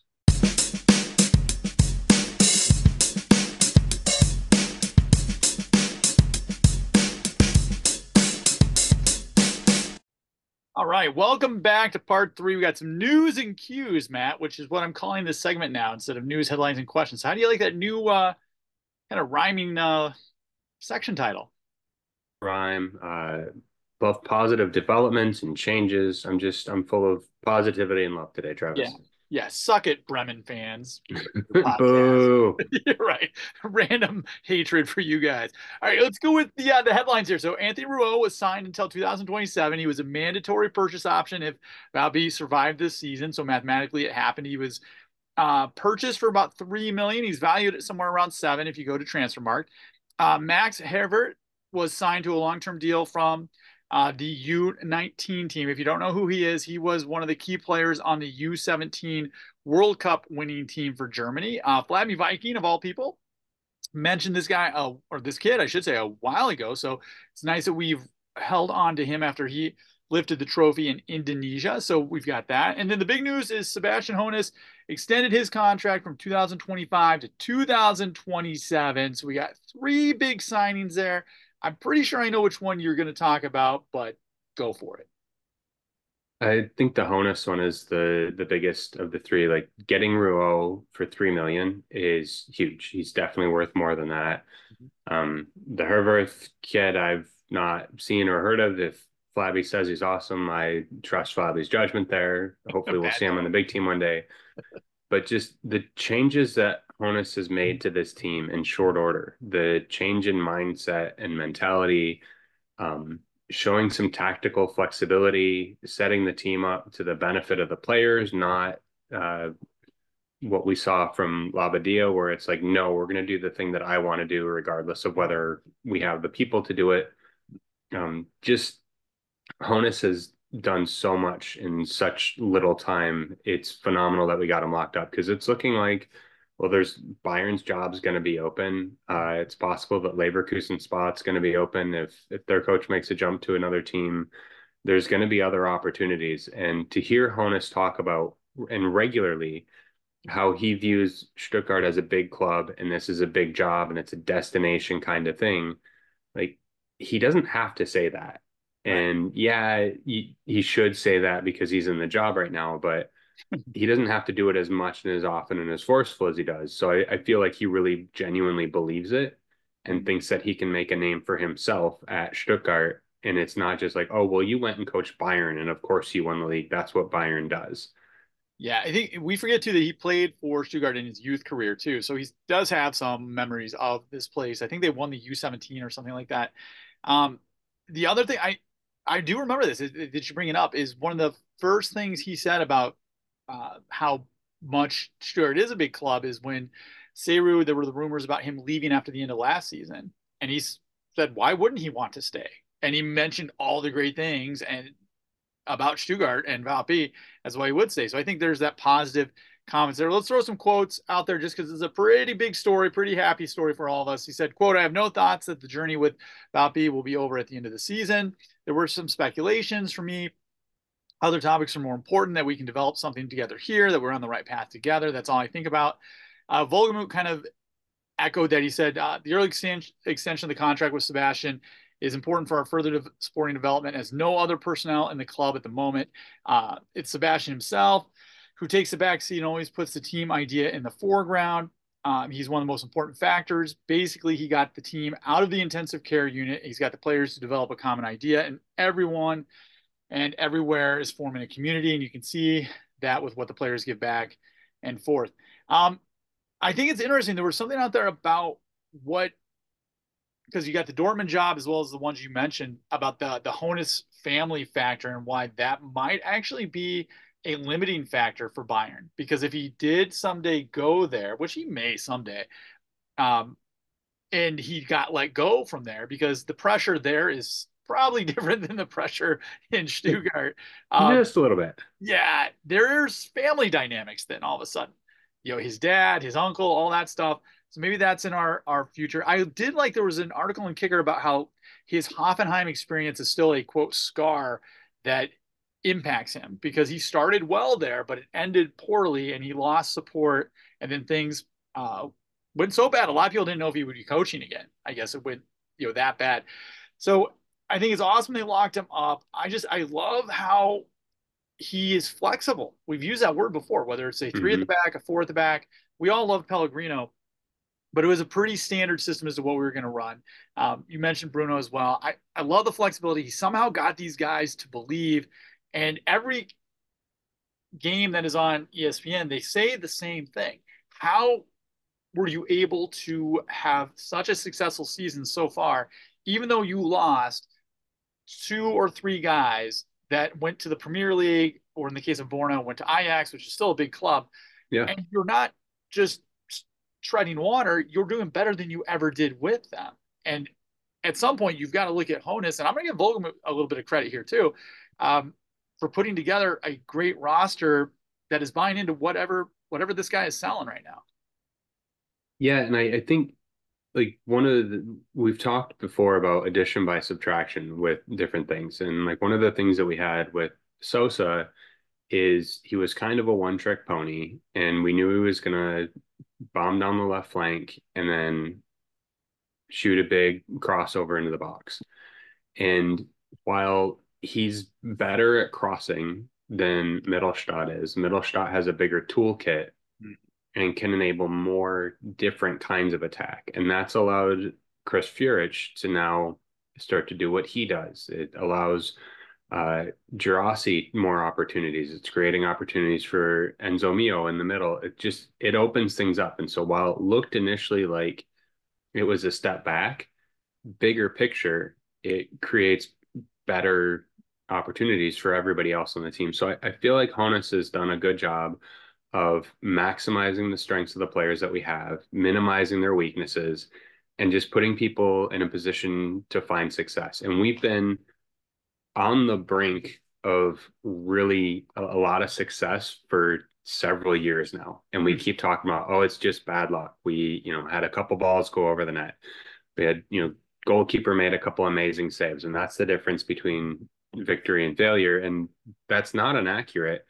All right, welcome back to part three. We got some news and cues, Matt, which is what I'm calling this segment now instead of news, headlines, and questions. So how do you like that new uh, kind of rhyming uh, section title? Rhyme, uh, love positive developments and changes. I'm just, I'm full of positivity and love today, Travis. Yeah. Yeah, suck it, Bremen fans. Boo. You're right. Random hatred for you guys. All right, let's go with the uh, the headlines here. So Anthony Rouault was signed until two thousand twenty-seven. He was a mandatory purchase option if Valby survived this season. So mathematically, it happened. He was uh, purchased for about three million. He's valued at somewhere around seven if you go to Transfermarkt. Uh, Max Hervert was signed to a long-term deal from Uh, the U nineteen team. If you don't know who he is, he was one of the key players on the U seventeen World Cup winning team for Germany. Uh, Flabby Viking, of all people, mentioned this guy, uh, or this kid, I should say, a while ago. So it's nice that we've held on to him after he lifted the trophy in Indonesia. So we've got that. And then the big news is Sebastian Hoeneß extended his contract from two thousand twenty-five to two thousand twenty-seven. So we got three big signings there. I'm pretty sure I know which one you're going to talk about, but go for it. I think the Honus one is the the biggest of the three. Like getting Rouault for three million is huge. He's definitely worth more than that. Mm-hmm. Um, the Herverth kid I've not seen or heard of. If Flabby says he's awesome, I trust Flabby's judgment there. Hopefully we'll see him on the big team one day. But just the changes that Honus has made to this team in short order, the change in mindset and mentality, um, showing some tactical flexibility, setting the team up to the benefit of the players, not uh, what we saw from Labadia, where it's like, no, we're going to do the thing that I want to do, regardless of whether we have the people to do it. Um, just Honus has done so much in such little time. It's phenomenal that we got him locked up, because it's looking like, well, there's Bayern's job's going to be open. Uh, it's possible that Leverkusen's spot's going to be open if if their coach makes a jump to another team. There's going to be other opportunities. And to hear Honus talk about, and regularly, how he views Stuttgart as a big club and this is a big job and it's a destination kind of thing, like, he doesn't have to say that. And yeah, he, he should say that because he's in the job right now, but he doesn't have to do it as much and as often and as forceful as he does. So I, I feel like he really genuinely believes it and thinks that he can make a name for himself at Stuttgart. And it's not just like, oh, well, you went and coached Bayern, and of course you won the league. That's what Bayern does. Yeah, I think we forget too that he played for Stuttgart in his youth career too. So he does have some memories of this place. I think they won the U seventeen or something like that. Um, the other thing I, I do remember this, did you bring it up, is one of the first things he said about uh, how much Stuttgart is a big club is when Seru, there were the rumors about him leaving after the end of last season. And he said, why wouldn't he want to stay? And he mentioned all the great things. And about Stuttgart and Valpy, as what he would say. So I think there's that positive comments there. Let's throw some quotes out there just because it's a pretty big story, pretty happy story for all of us. He said, quote, "I have no thoughts that the journey with Valpy will be over at the end of the season. There were some speculations for me. Other topics are more important, that we can develop something together here, that we're on the right path together. That's all I think about." Uh, Wolgemut kind of echoed that. He said, uh, the early extension, extension of the contract with Sebastian is important for our further de- sporting development, as no other personnel in the club at the moment. Uh, it's Sebastian himself who takes the back seat and always puts the team idea in the foreground. Um, he's one of the most important factors. Basically, he got the team out of the intensive care unit. He's got the players to develop a common idea, and everyone and everywhere is forming a community. And you can see that with what the players give back and forth. Um, I think it's interesting. There was something out there about what, because you got the Dortmund job as well as the ones you mentioned about the the Hoeneß family factor and why that might actually be a limiting factor for Bayern. Because if he did someday go there, which he may someday, um, and he got let go from there, because the pressure there is probably different than the pressure in Stuttgart. Um, Just a little bit. Yeah, there's family dynamics then all of a sudden. You know, his dad, his uncle, all that stuff. So maybe that's in our our future. I did like there was an article in Kicker about how his Hoffenheim experience is still a quote scar that impacts him, because he started well there, but it ended poorly and he lost support, and then things uh, went so bad. A lot of people didn't know if he would be coaching again. I guess it went, you know, that bad. So I think it's awesome they locked him up. I just I love how he is flexible. We've used that word before, whether it's a three mm-hmm. at the back, a four at the back. We all love Pellegrino, but it was a pretty standard system as to what we were going to run. Um, you mentioned Bruno as well. I, I love the flexibility. He somehow got these guys to believe, and every game that is on E S P N, they say the same thing. How were you able to have such a successful season so far, even though you lost two or three guys that went to the Premier League, or in the case of Borna, went to Ajax, which is still a big club. Yeah. And you're not just treading water, you're doing better than you ever did with them. And at some point, you've got to look at Hoeneß, and I'm going to give Wolgemut a little bit of credit here too, um, for putting together a great roster that is buying into whatever whatever this guy is selling right now. Yeah, and I, I think like one of the, we've talked before about addition by subtraction with different things. And like one of the things that we had with Sosa is he was kind of a one trick pony, and we knew he was going to bomb down the left flank and then shoot a big crossover into the box. And while he's better at crossing than Mittelstadt is, Mittelstadt has a bigger toolkit and can enable more different kinds of attack. And that's allowed Chris Führich to now start to do what he does. It allows uh, Girassi more opportunities. It's creating opportunities for Enzo Mio in the middle. It just, it opens things up. And so while it looked initially like it was a step back, bigger picture, it creates better opportunities for everybody else on the team. So I, I feel like Hoeneß has done a good job of maximizing the strengths of the players that we have, minimizing their weaknesses, and just putting people in a position to find success. And we've been on the brink of really a, a lot of success for several years now. And we keep talking about, oh, it's just bad luck. We, you know, had a couple balls go over the net. We had, you know, goalkeeper made a couple amazing saves. And that's the difference between victory and failure. And that's not inaccurate.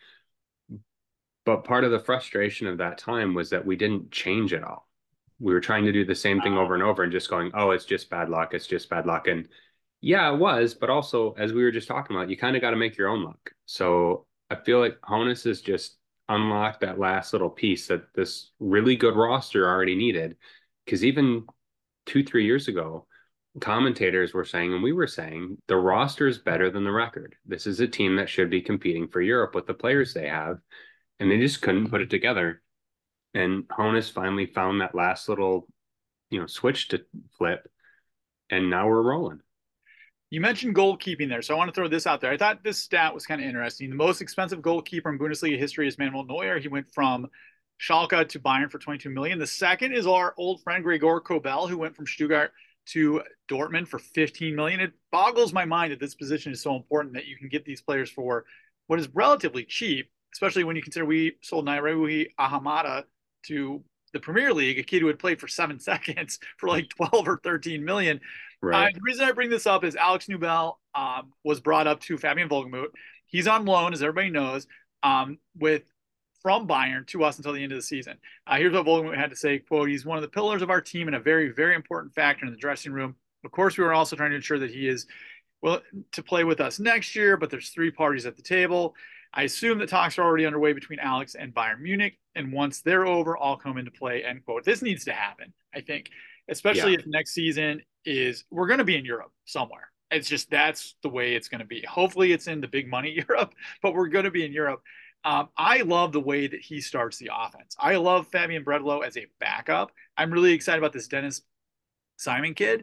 But part of the frustration of that time was that we didn't change it all. We were trying to do the same thing over and over and just going, oh, it's just bad luck. It's just bad luck. And yeah, it was. But also, as we were just talking about, you kind of got to make your own luck. So I feel like Hoeneß has just unlocked that last little piece that this really good roster already needed. Because even two, three years ago, commentators were saying, and we were saying, the roster is better than the record. This is a team that should be competing for Europe with the players they have. And they just couldn't put it together. And Hoeneß finally found that last little, you know, switch to flip. And now we're rolling. You mentioned goalkeeping there, so I want to throw this out there. I thought this stat was kind of interesting. The most expensive goalkeeper in Bundesliga history is Manuel Neuer. He went from Schalke to Bayern for twenty-two million dollars. The second is our old friend Gregor Kobel, who went from Stuttgart to Dortmund for fifteen million dollars. It boggles my mind that this position is so important that you can get these players for what is relatively cheap, especially when you consider we sold Nairobi Ahamada to the Premier League, a kid who had played for seven seconds for like twelve or thirteen million. Right. Uh, the reason I bring this up is Alex Nubel um, was brought up to Fabian Wohlgemuth. He's on loan, as everybody knows, um, with from Bayern to us until the end of the season. Uh, here's what Wohlgemuth had to say, quote, "He's one of the pillars of our team and a very, very important factor in the dressing room. Of course, we were also trying to ensure that he is well to play with us next year, but there's three parties at the table. I assume that talks are already underway between Alex and Bayern Munich, and once they're over, I'll come into play," end quote. This needs to happen, I think, especially yeah. if next season is, we're going to be in Europe somewhere. It's just, that's the way it's going to be. Hopefully it's in the big money Europe, but we're going to be in Europe. Um, I love the way that he starts the offense. I love Fabian Bredlow as a backup. I'm really excited about this Dennis Simon kid.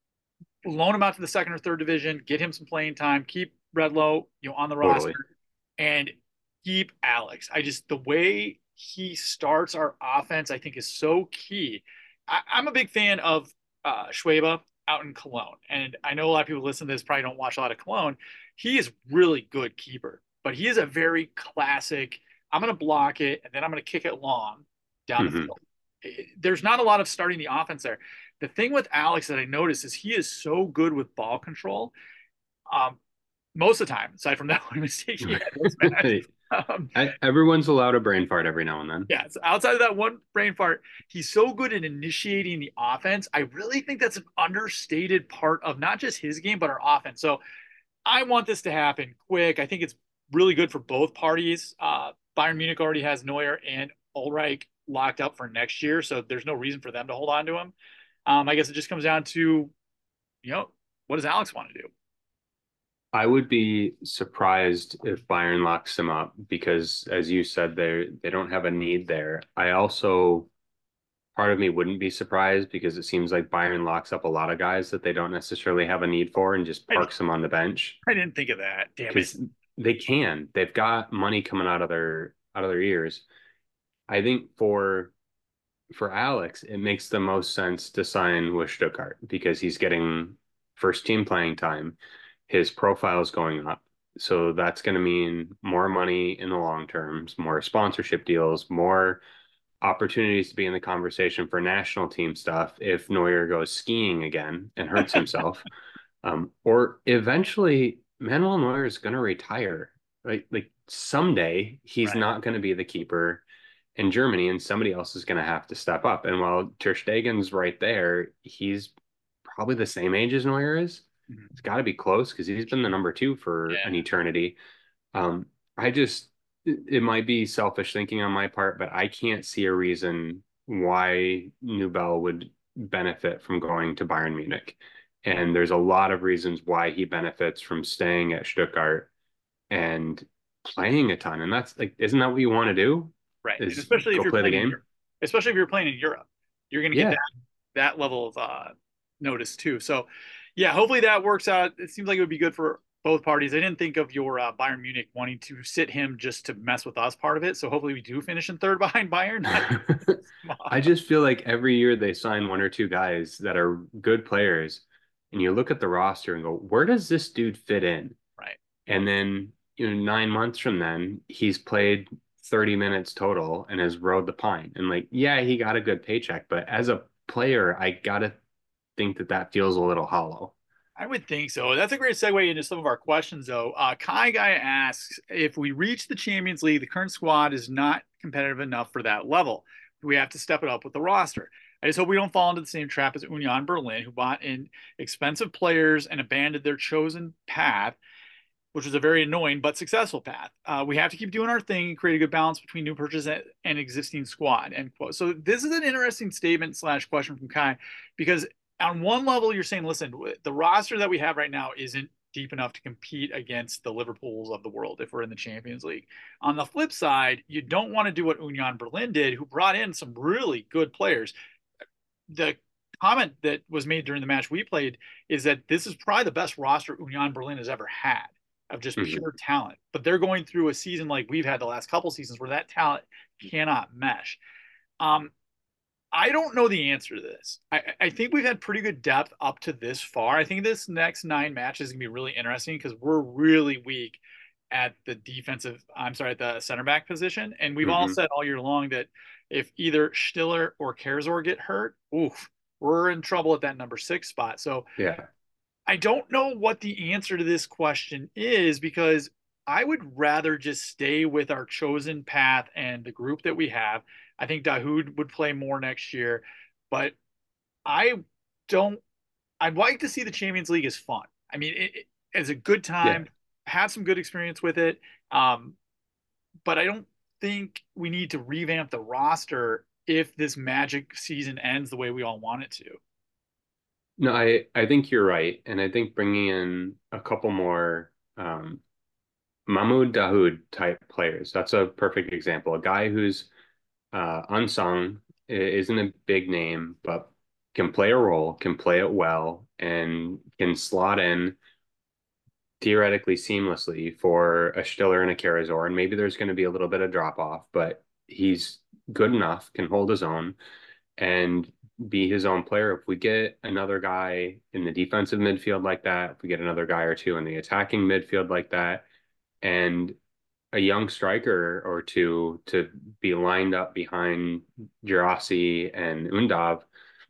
Loan him out to the second or third division, get him some playing time, keep Bredlow, you know, on the Totally. roster, and keep Alex. I just, the way he starts our offense, I think is so key. I, I'm a big fan of uh, Schwebe out in Cologne. And I know a lot of people listen to this probably don't watch a lot of Cologne. He is really good keeper, but he is a very classic, I'm going to block it and then I'm going to kick it long down mm-hmm. the field. There's not a lot of starting the offense there. The thing with Alex that I noticed is he is so good with ball control. Um, most of the time, aside from that one mistake he had. Um, Everyone's allowed a brain fart every now and then. Yeah, so outside of that one brain fart, he's so good at initiating the offense. I really think that's an understated part of not just his game, but our offense. So I want this to happen quick. I think it's really good for both parties. Uh, Bayern Munich already has Neuer and Ulreich locked up for next year, so there's no reason for them to hold on to him. Um, I guess it just comes down to, you know, what does Alex want to do? I would be surprised if Bayern locks him up because, as you said, they they don't have a need there. I also, part of me wouldn't be surprised because it seems like Bayern locks up a lot of guys that they don't necessarily have a need for and just parks them on the bench. I didn't think of that. Damn it. They can. They've got money coming out of their out of their ears. I think for for Alex, it makes the most sense to sign with Stuttgart because he's getting first team playing time. His profile is going up. So that's going to mean more money in the long terms, more sponsorship deals, more opportunities to be in the conversation for national team stuff if Neuer goes skiing again and hurts himself. um, or eventually Manuel Neuer is going to retire. Like, like someday he's right. not going to be the keeper in Germany and somebody else is going to have to step up. And while Ter Stegen's right there, he's probably the same age as Neuer is. It's got to be close because he's been the number two for yeah. an eternity. Um, I just, it, it might be selfish thinking on my part, but I can't see a reason why Nubel would benefit from going to Bayern Munich. And there's a lot of reasons why he benefits from staying at Stuttgart and playing a ton. And that's like, isn't that what you want to do? Right. Especially if you're play the game. Europe. Especially if you're playing in Europe, you're going to get yeah. that, that level of uh, notice too. So, yeah, hopefully that works out. It seems like it would be good for both parties. I didn't think of your uh, Bayern Munich wanting to sit him just to mess with us part of it. So hopefully we do finish in third behind Bayern. I just feel like every year they sign one or two guys that are good players, and you look at the roster and go, where does this dude fit in? Right. And then, you know, nine months from then, he's played thirty minutes total and has rode the pine. And like, yeah, he got a good paycheck, but as a player, I got to think that that feels a little hollow. I would think so. That's a great segue into some of our questions, though. Uh, Kai Guy asks, if we reach the Champions League, the current squad is not competitive enough for that level. We have to step it up with the roster. I just hope we don't fall into the same trap as Union Berlin, who bought in expensive players and abandoned their chosen path, which was a very annoying but successful path. Uh, we have to keep doing our thing and create a good balance between new purchase and existing squad, end quote. So this is an interesting statement slash question from Kai, because on one level, you're saying, listen, the roster that we have right now isn't deep enough to compete against the Liverpools of the world if we're in the Champions League. On the flip side, you don't want to do what Union Berlin did, who brought in some really good players. The comment that was made during the match we played is that this is probably the best roster Union Berlin has ever had of just mm-hmm. pure talent. But they're going through a season like we've had the last couple seasons where that talent cannot mesh. Um, I don't know the answer to this. I, I think we've had pretty good depth up to this far. I think this next nine matches is gonna be really interesting because we're really weak at the defensive, I'm sorry, at the center back position. And we've all Mm-hmm. said all year long that if either Stiller or Karazor get hurt, oof, we're in trouble at that number six spot. So Yeah. I don't know what the answer to this question is because I would rather just stay with our chosen path and the group that we have. I think Dahoud would play more next year, but I don't. I'd like to see the Champions League as fun. I mean, it, it, it's a good Yeah. time, have some good experience with it. Um, but I don't think we need to revamp the roster if this magic season ends the way we all want it to. No, I, I think you're right. And I think bringing in a couple more um, Mahmoud Dahoud type players, that's a perfect example. A guy who's uh, unsung, isn't a big name, but can play a role, can play it well, and can slot in theoretically seamlessly for a Stiller and a Karazor. And maybe there's going to be a little bit of drop off, but he's good enough, can hold his own, and be his own player. If we get another guy in the defensive midfield like that, if we get another guy or two in the attacking midfield like that, and a young striker or two to be lined up behind Girassi and Undav,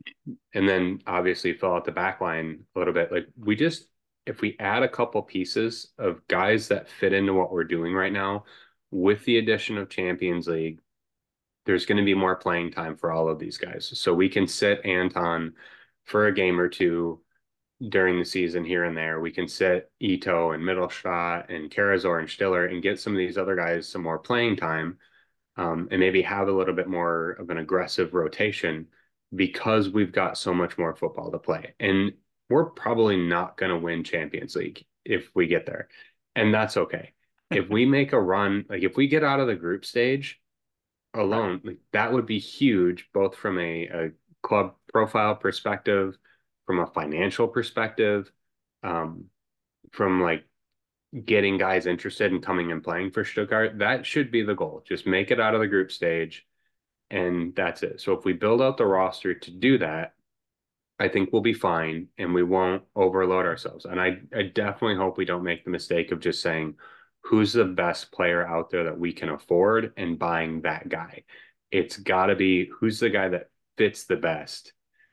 and then obviously fill out the back line a little bit. Like we just, if we add a couple pieces of guys that fit into what we're doing right now, with the addition of Champions League, there's going to be more playing time for all of these guys. So we can sit Anton for a game or two during the season here and there. We can sit Ito and Mittelstadt and Karazor and Stiller and get some of these other guys some more playing time, um, and maybe have a little bit more of an aggressive rotation because we've got so much more football to play. And we're probably not going to win Champions League if we get there. And that's okay. If we make a run, like if we get out of the group stage alone, like that would be huge, both from a, a club profile perspective, from a financial perspective, um, from like getting guys interested in coming and playing for Stuttgart. That should be the goal. Just make it out of the group stage, and that's it. So if we build out the roster to do that, I think we'll be fine and we won't overload ourselves. And I, I definitely hope we don't make the mistake of just saying, who's the best player out there that we can afford and buying that guy. It's got to be who's the guy that fits the best,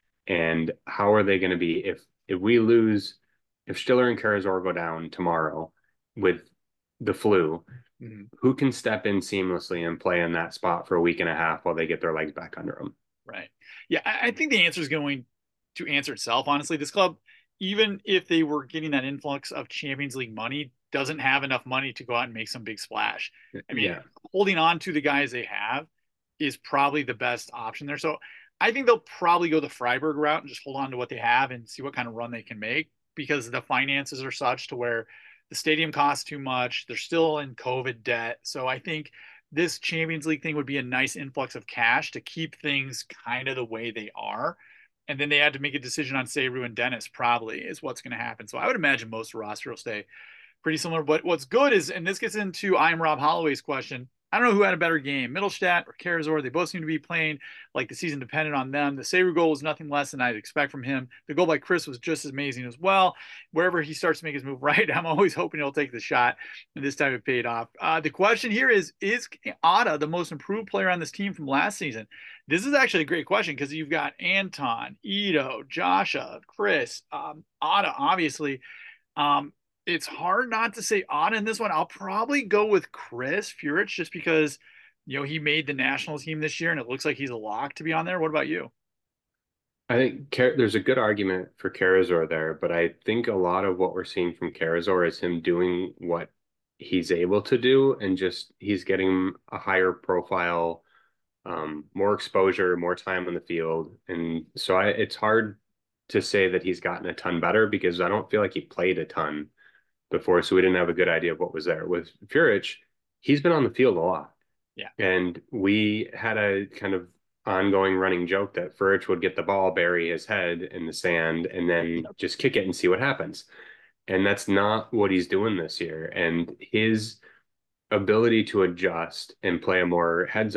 and how are they going to be if if we lose, if Stiller and Karazor go down tomorrow with the flu, mm-hmm. who can step in seamlessly and play in that spot for a week and a half while they get their legs back under them? Right. Yeah, I think the answer is going to answer itself. Honestly, this club, even if they were getting that influx of Champions League money, doesn't have enough money to go out and make some big splash. I mean, yeah. holding on to the guys they have is probably the best option there. So I think they'll probably go the Freiburg route and just hold on to what they have and see what kind of run they can make, because the finances are such to where the stadium costs too much. They're still in COVID debt. So I think this Champions League thing would be a nice influx of cash to keep things kind of the way they are. And then they had to make a decision on Seru and Dennis, probably is what's going to happen. So I would imagine most of the roster will stay pretty similar. But what's good is, and this gets into I'm Rob Holloway's question, I don't know who had a better game, Mittelstadt or Karazor. They both seem to be playing like the season depended on them. The Seru goal was nothing less than I'd expect from him. The goal by Chris was just as amazing as well. Wherever he starts to make his move right, I'm always hoping he'll take the shot, and this time it paid off. Uh, the question here is, is Ada the most improved player on this team from last season? This is actually a great question because you've got Anton, Ito, Joshua, Chris, um, Ada, obviously. Um, It's hard not to say Ada in this one. I'll probably go with Chris Führich just because, you know, he made the national team this year and it looks like he's a lock to be on there. What about you? I think there's a good argument for Karazor there, but I think a lot of what we're seeing from Karazor is him doing what he's able to do, and just he's getting a higher profile, um, more exposure, more time on the field. And so I, it's hard to say that he's gotten a ton better because I don't feel like he played a ton before, so we didn't have a good idea of what was there. With Führich, he's been on the field a lot. Yeah. And we had a kind of ongoing running joke that Führich would get the ball, bury his head in the sand, and then just kick it and see what happens. And that's not what he's doing this year. And his ability to adjust and play a more heads up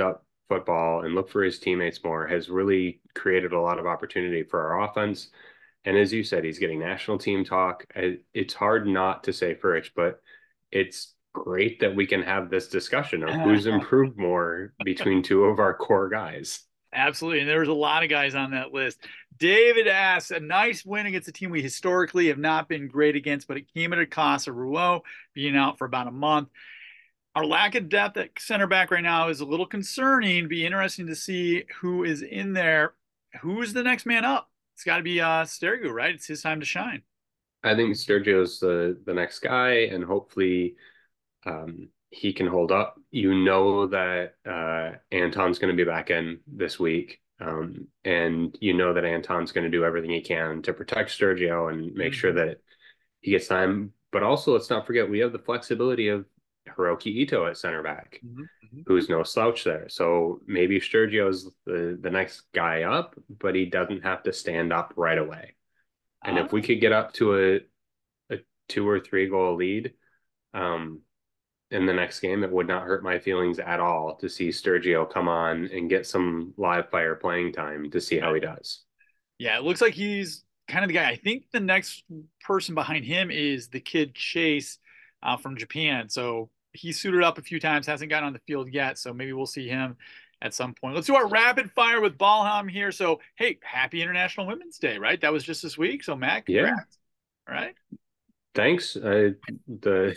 football and look for his teammates more has really created a lot of opportunity for our offense. And as you said, he's getting national team talk. It's hard not to say Furich, but it's great that we can have this discussion of who's improved more between two of our core guys. Absolutely. And there's a lot of guys on that list. David asks, a nice win against a team we historically have not been great against, but it came at a cost of Rouleau being out for about a month. Our lack of depth at center back right now is a little concerning. Be interesting to see who is in there. Who's the next man up? It's got to be uh, Sturgu, right? It's his time to shine. I think Sturgio's the the next guy, and hopefully um, he can hold up. You know that uh, Anton's going to be back in this week, um, and you know that Anton's going to do everything he can to protect Sturgio and make mm-hmm. sure that he gets time. But also, let's not forget, we have the flexibility of Hiroki Ito at center back, mm-hmm. who's no slouch there. So maybe Sturgio's the, the next guy up, but he doesn't have to stand up right away. And uh, if we could get up to a, a two or three goal lead um, in the next game, it would not hurt my feelings at all to see Sturgio come on and get some live fire playing time to see how he does. Yeah, it looks like he's kind of the guy. I think the next person behind him is the kid Chase uh, from Japan. So he suited up a few times, hasn't gotten on the field yet. So maybe we'll see him at some point. Let's do our rapid fire with Balham here. So, hey, happy International Women's Day, right? That was just this week. So, Matt, congrats. Yeah. All right. Thanks. Uh, the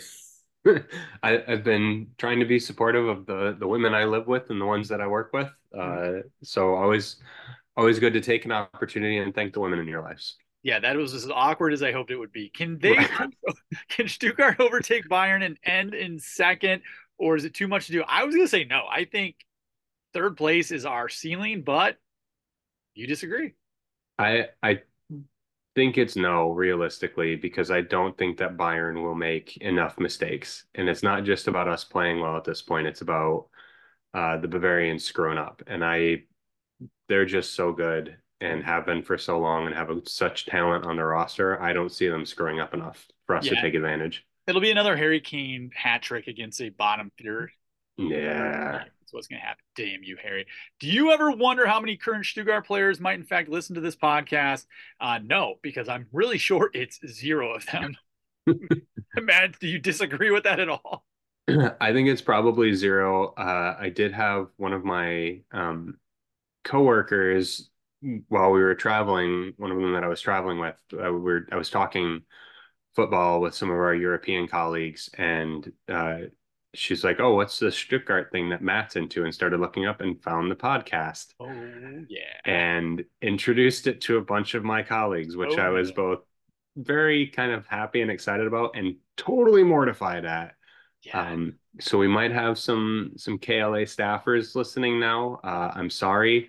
I, I've been trying to be supportive of the the women I live with and the ones that I work with. Uh, so always, always good to take an opportunity and thank the women in your lives. Yeah, that was as awkward as I hoped it would be. Can they? Can Stuttgart overtake Bayern and end in second, or is it too much to do? I was going to say no. I think third place is our ceiling, but you disagree. I I think it's no, realistically, because I don't think that Bayern will make enough mistakes. And it's not just about us playing well at this point. It's about uh, the Bavarians screwing up. And I, they're just so good and have been for so long and have a, such talent on their roster. I don't see them screwing up enough for us yeah. to take advantage. It'll be another Harry Kane hat trick against a bottom tier. Yeah. That's what's going to happen. Damn you, Harry. Do you ever wonder how many current Stuttgart players might, in fact, listen to this podcast? Uh, no, because I'm really sure it's zero of them. Matt, do you disagree with that at all? I think it's probably zero. Uh, I did have one of my um, coworkers while we were traveling, one of them that I was traveling with, uh, we were, I was talking football with some of our European colleagues, and uh, she's like, oh, what's the Stuttgart thing that Matt's into? And started looking up and found the podcast. Oh, yeah. And introduced it to a bunch of my colleagues, which oh, I was yeah. both very kind of happy and excited about and totally mortified at. Yeah. Um, so we might have some some K L A staffers listening now. Uh, I'm sorry.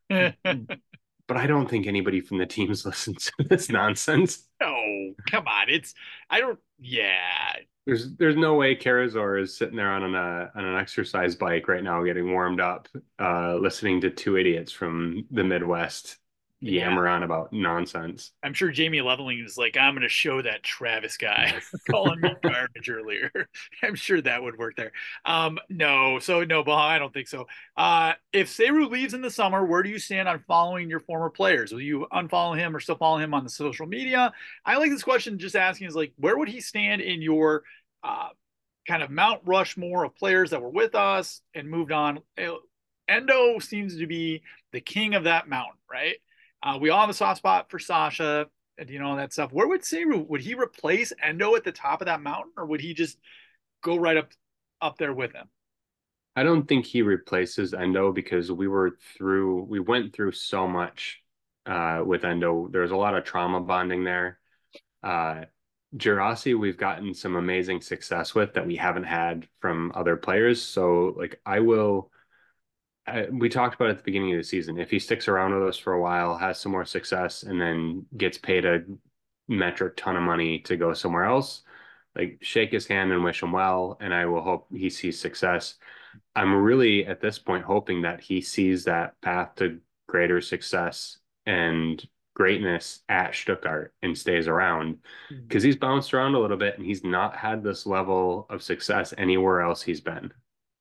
But I don't think anybody from the teams listens to this nonsense. No, come on. It's, I don't, yeah. There's there's no way Karazor is sitting there on an uh, on an exercise bike right now getting warmed up, uh, listening to two idiots from the Midwest yammer yeah. on about nonsense. I'm sure Jamie Leveling is like, I'm going to show that Travis guy calling me garbage earlier. I'm sure that would work there. Um, no, so no, but I don't think so. Uh, if Seru leaves in the summer, where do you stand on following your former players? Will you unfollow him or still follow him on the social media? I like this question just asking is like, where would he stand in your uh, kind of Mount Rushmore of players that were with us and moved on? Endo seems to be the king of that mountain, right? Uh, we all have a soft spot for Sasha, and you know, that stuff. Where would Seru, would he replace Endo at the top of that mountain, or would he just go right up up there with him? I don't think he replaces Endo because we were through, we went through so much uh, with Endo. There's a lot of trauma bonding there. Uh, Gerasi, we've gotten some amazing success with that we haven't had from other players. So, like, I will. I, we talked about at the beginning of the season, if he sticks around with us for a while, has some more success, and then gets paid a metric ton of money to go somewhere else, like, shake his hand and wish him well. And I will hope he sees success. I'm really at this point hoping that he sees that path to greater success and greatness at Stuttgart and stays around, because he's bounced around a little bit and he's not had this level of success anywhere else he's been.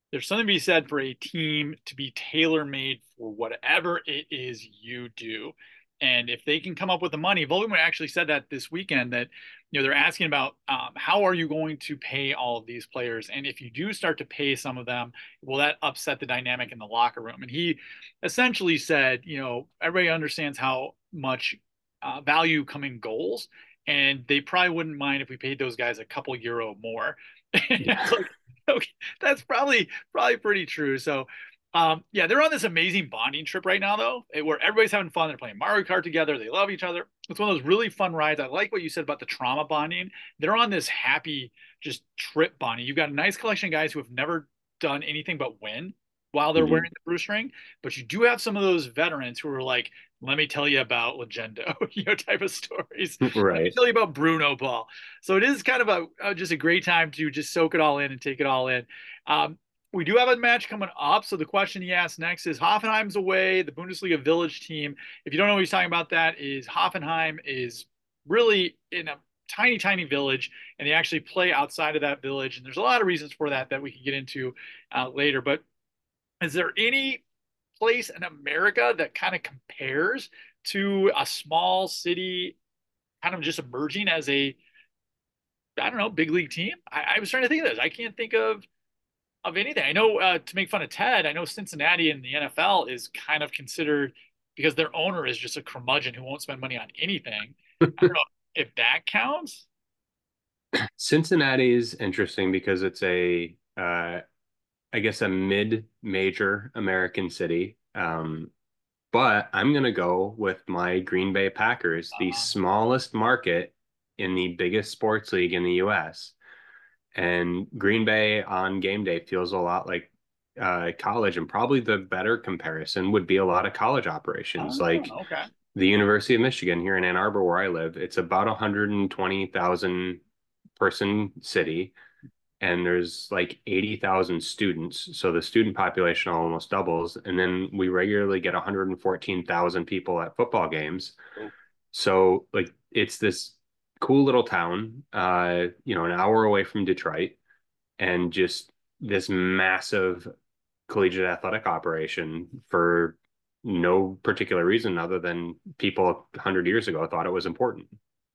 there's something to be said for a team to be tailor-made for whatever it is you do. And if they can come up with the money, Voldemort actually said that this weekend that, you know, they're asking about um, how are you going to pay all of these players? And if you do start to pay some of them, will that upset the dynamic in the locker room? And he essentially said, you know, everybody understands how much uh, value come in goals, and they probably wouldn't mind if we paid those guys a couple euro more. Yeah. It's like, okay, that's probably probably pretty true. So, um, yeah, they're on this amazing bonding trip right now, though, where everybody's having fun. They're playing Mario Kart together. They love each other. It's one of those really fun rides. I like what you said about the trauma bonding. They're on this happy, just trip bonding. You've got a nice collection of guys who have never done anything but win while they're Mhm. wearing the Bruce ring, but you do have some of those veterans who are like, let me tell you about Legendo, you know, type of stories. Let me Right. tell you about Bruno Ball. So it is kind of a, a just a great time to just soak it all in and take it all in. Um, we do have a match coming up. So the question he asked next is Hoffenheim's away, the Bundesliga village team. If you don't know what he's talking about, that is Hoffenheim is really in a tiny, tiny village, and they actually play outside of that village. And there's a lot of reasons for that that we can get into uh, later. But is there any place in America that kind of compares to a small city kind of just emerging as a, I don't know, big league team? I, I was trying to think of this. I can't think of of anything. I know uh, to make fun of Ted, I know Cincinnati in the N F L is kind of considered because their owner is just a curmudgeon who won't spend money on anything. I don't know if that counts. Cincinnati is interesting because it's a, uh, I guess, a mid-major American city. Um, but I'm going to go with my Green Bay Packers, the Uh, smallest market in the biggest sports league in the U S. And Green Bay on game day feels a lot like uh, college, and probably the better comparison would be a lot of college operations, oh, like okay. the University of Michigan here in Ann Arbor, where I live. It's about one hundred twenty thousand person city, and there's like eighty thousand students. So the student population almost doubles. And then we regularly get one hundred fourteen thousand people at football games. Oh. So like it's this cool little town, uh, you know, an hour away from Detroit, and just this massive collegiate athletic operation for no particular reason other than people one hundred years ago thought it was important.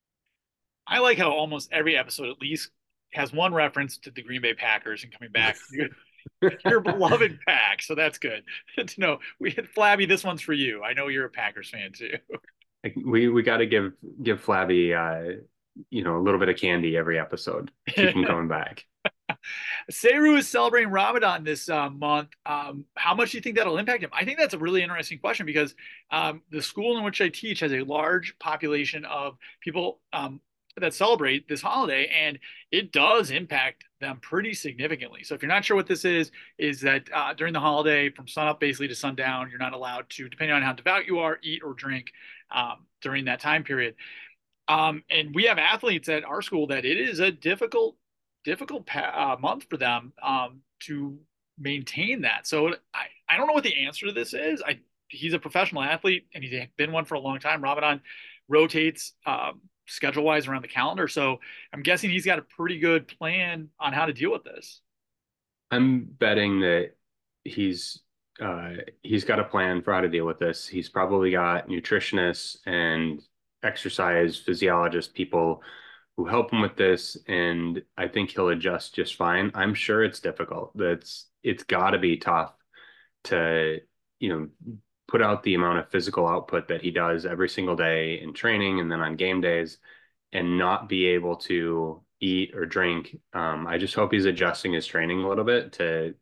I like how almost every episode at least has one reference to the Green Bay Packers and coming back to your beloved pack. So that's good to know. We hit Flabby. This one's for you. I know you're a Packers fan too. Like, we we got to give give Flabby, uh, you know, a little bit of candy every episode. Keep him coming back. Seru is celebrating Ramadan this uh, month. Um, how much do you think that'll impact him? I think that's a really interesting question because um, the school in which I teach has a large population of people um, that celebrate this holiday, and it does impact them pretty significantly. So if you're not sure what this is, is that uh, during the holiday from sunup basically to sundown, you're not allowed to, depending on how devout you are, eat or drink um, during that time period. Um, and we have athletes at our school that it is a difficult difficult uh, month for them um, to maintain that. So I, I don't know what the answer to this is. I he's a professional athlete and he's been one for a long time. Ramadan rotates um, schedule wise around the calendar, so I'm guessing he's got a pretty good plan on how to deal with this. I'm betting that he's uh, he's got a plan for how to deal with this. He's probably got nutritionists and exercise physiologists, people who help him with this, and I think he'll adjust just fine. I'm sure it's difficult. That's it's got to be tough to, you know, put out the amount of physical output that he does every single day in training and then on game days, and not be able to eat or drink. Um, I just hope he's adjusting his training a little bit to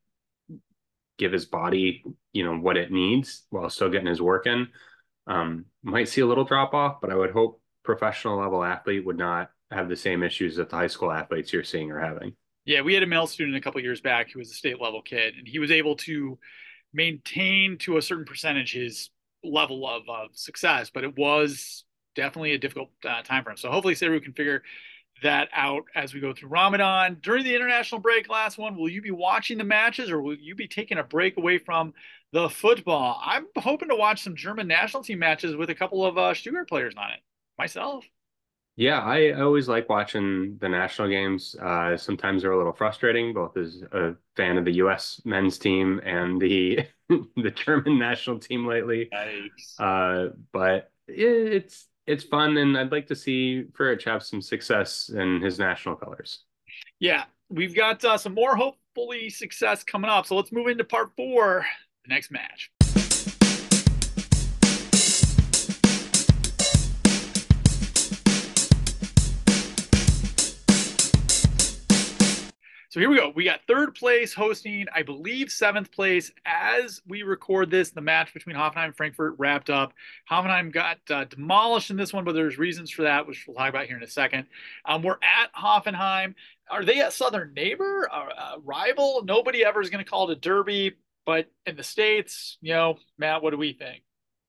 give his body, you know, what it needs while still getting his work in. Um, might see a little drop off, but I would hope professional level athlete would not have the same issues that the high school athletes you're seeing are having. Yeah, we had a male student a couple years back who was a state level kid, and he was able to maintain to a certain percentage his level of, of success, but it was definitely a difficult uh, time for him. So hopefully Seru can figure that out as we go through Ramadan. During the international break, last one, will you be watching the matches or will you be taking a break away from the football? I'm hoping to watch some German national team matches with a couple of uh, Stuttgart players on it myself. Yeah, I, I always like watching the national games. Uh, sometimes they're a little frustrating, both as a fan of the U S men's team and the the German national team lately. Yikes. Uh, but it's it's fun, and I'd like to see Furic have some success in his national colors. Yeah, we've got uh, some more hopefully success coming up. So let's move into part four, the next match. So here we go. We got third place hosting, I believe, seventh place. As we record this, the match between Hoffenheim and Frankfurt wrapped up. Hoffenheim got uh, demolished in this one, but there's reasons for that, which we'll talk about here in a second. Um, we're at Hoffenheim. Are they a Southern neighbor, a, a rival? Nobody ever is going to call it a derby, but in the States, you know, Matt, what do we think?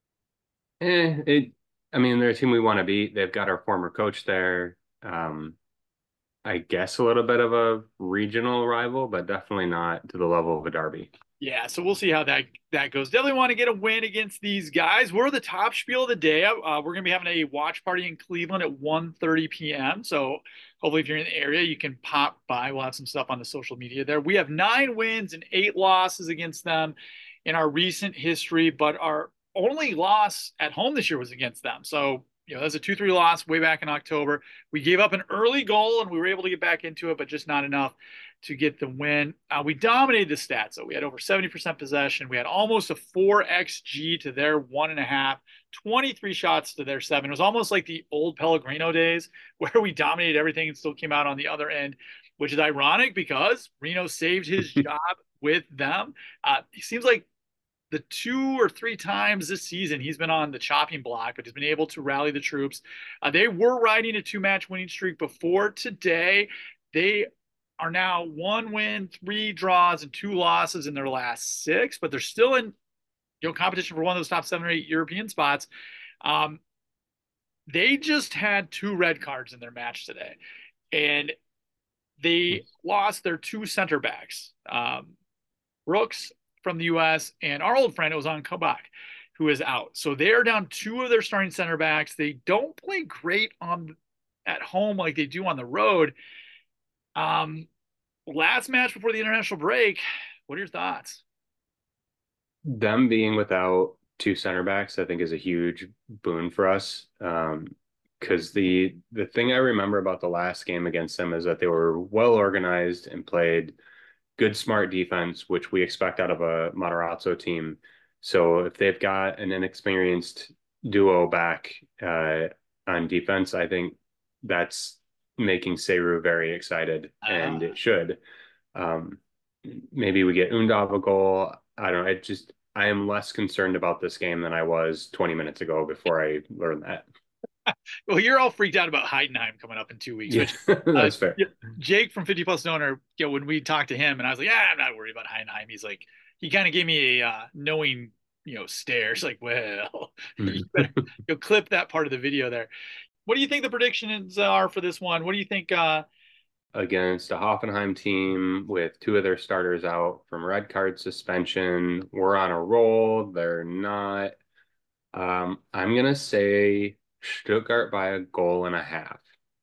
Eh, it, I mean, they're a team we want to beat. They've got our former coach there. Um, I guess a little bit of a regional rival, but definitely not to the level of a derby. Yeah, so we'll see how that that goes. Definitely want to get a win against these guys. We're the top spiel of the day. Uh, we're going to be having a watch party in Cleveland at one thirty p m. So hopefully if you're in the area, you can pop by. We'll have some stuff on the social media there. We have nine wins and eight losses against them in our recent history, but our only loss at home this year was against them. So, you know, that's a two three loss way back in October. We gave up an early goal and we were able to get back into it, but just not enough to get the win. Uh, we dominated the stats. So we had over seventy percent possession. We had almost a four X G to their one and a half, twenty-three shots to their seven. It was almost like the old Pellegrino days where we dominated everything and still came out on the other end, which is ironic because Reno saved his job with them. Uh, it seems like the two or three times this season he's been on the chopping block, but he's been able to rally the troops. Uh, they were riding a two-match winning streak before today. They are now one win, three draws, and two losses in their last six, but they're still in, you know, competition for one of those top seven or eight European spots. Um, they just had two red cards in their match today, and they lost their two center backs, um, Brooks from the U S and our old friend Ozan Kabak, who is out. So they are down two of their starting center backs. They don't play great on at home like they do on the road. Um, last match before the international break, what are your thoughts? Them being without two center backs, I think, is a huge boon for us. Um, because the the thing I remember about the last game against them is that they were well organized and played good, smart defense, which we expect out of a Matarazzo team. So if they've got an inexperienced duo back uh, on defense, I think that's making Seru very excited, and Uh, it should. Um, maybe we get Undav a goal. I don't know. It just I am less concerned about this game than I was twenty minutes ago before I learned that. well, you're all freaked out about Heidenheim coming up in two weeks, Yeah, which uh, that's fair. Jake from fifty Plus Donor, you know, when we talked to him and I was like, yeah, I'm not worried about Heidenheim. He's like, he kind of gave me a uh, knowing, you know, stares like, well, you better you'll clip that part of the video there. What do you think the predictions are for this one? What do you think? Uh, Against a Hoffenheim team with two of their starters out from red card suspension. We're on a roll. They're not. Um, I'm gonna say Stuttgart by a goal and a half.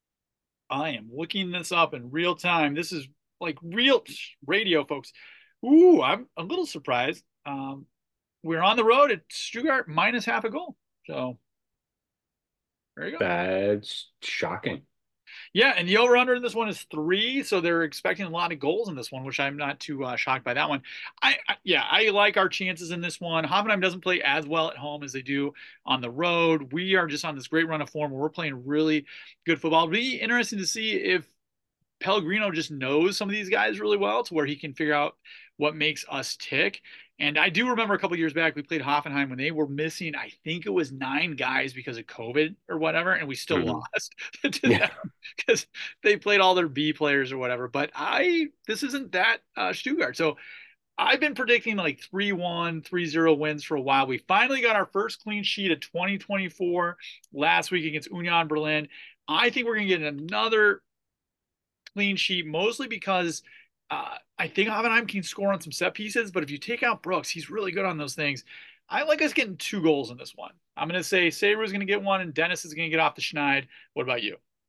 I am looking this up in real time. This is like real radio, folks. Ooh, I'm a little surprised. Um, we're on the road at Stuttgart minus half a goal. So there you go. That's shocking. Yeah, and the over under in this one is three, so they're expecting a lot of goals in this one, which I'm not too uh, shocked by that one. I, I yeah, I like our chances in this one. Hoffenheim doesn't play as well at home as they do on the road. We are just on this great run of form where we're playing really good football. It'll be interesting to see if Pellegrino just knows some of these guys really well to where he can figure out what makes us tick. And I do remember a couple years back, we played Hoffenheim when they were missing, I think it was nine guys because of COVID or whatever, and we still Mhm. lost to Yeah. them because they played all their B players or whatever. But I, this isn't that uh, Stuttgart. So I've been predicting like three one, three zero wins for a while. We finally got our first clean sheet of twenty twenty-four last week against Union Berlin. I think we're going to get another clean sheet, mostly because uh, I think Hoffenheim can score on some set pieces, but if you take out Brooks, he's really good on those things. I like us getting two goals in this one. I'm going to say Saber is going to get one and Dennis is going to get off the schneid. What about you?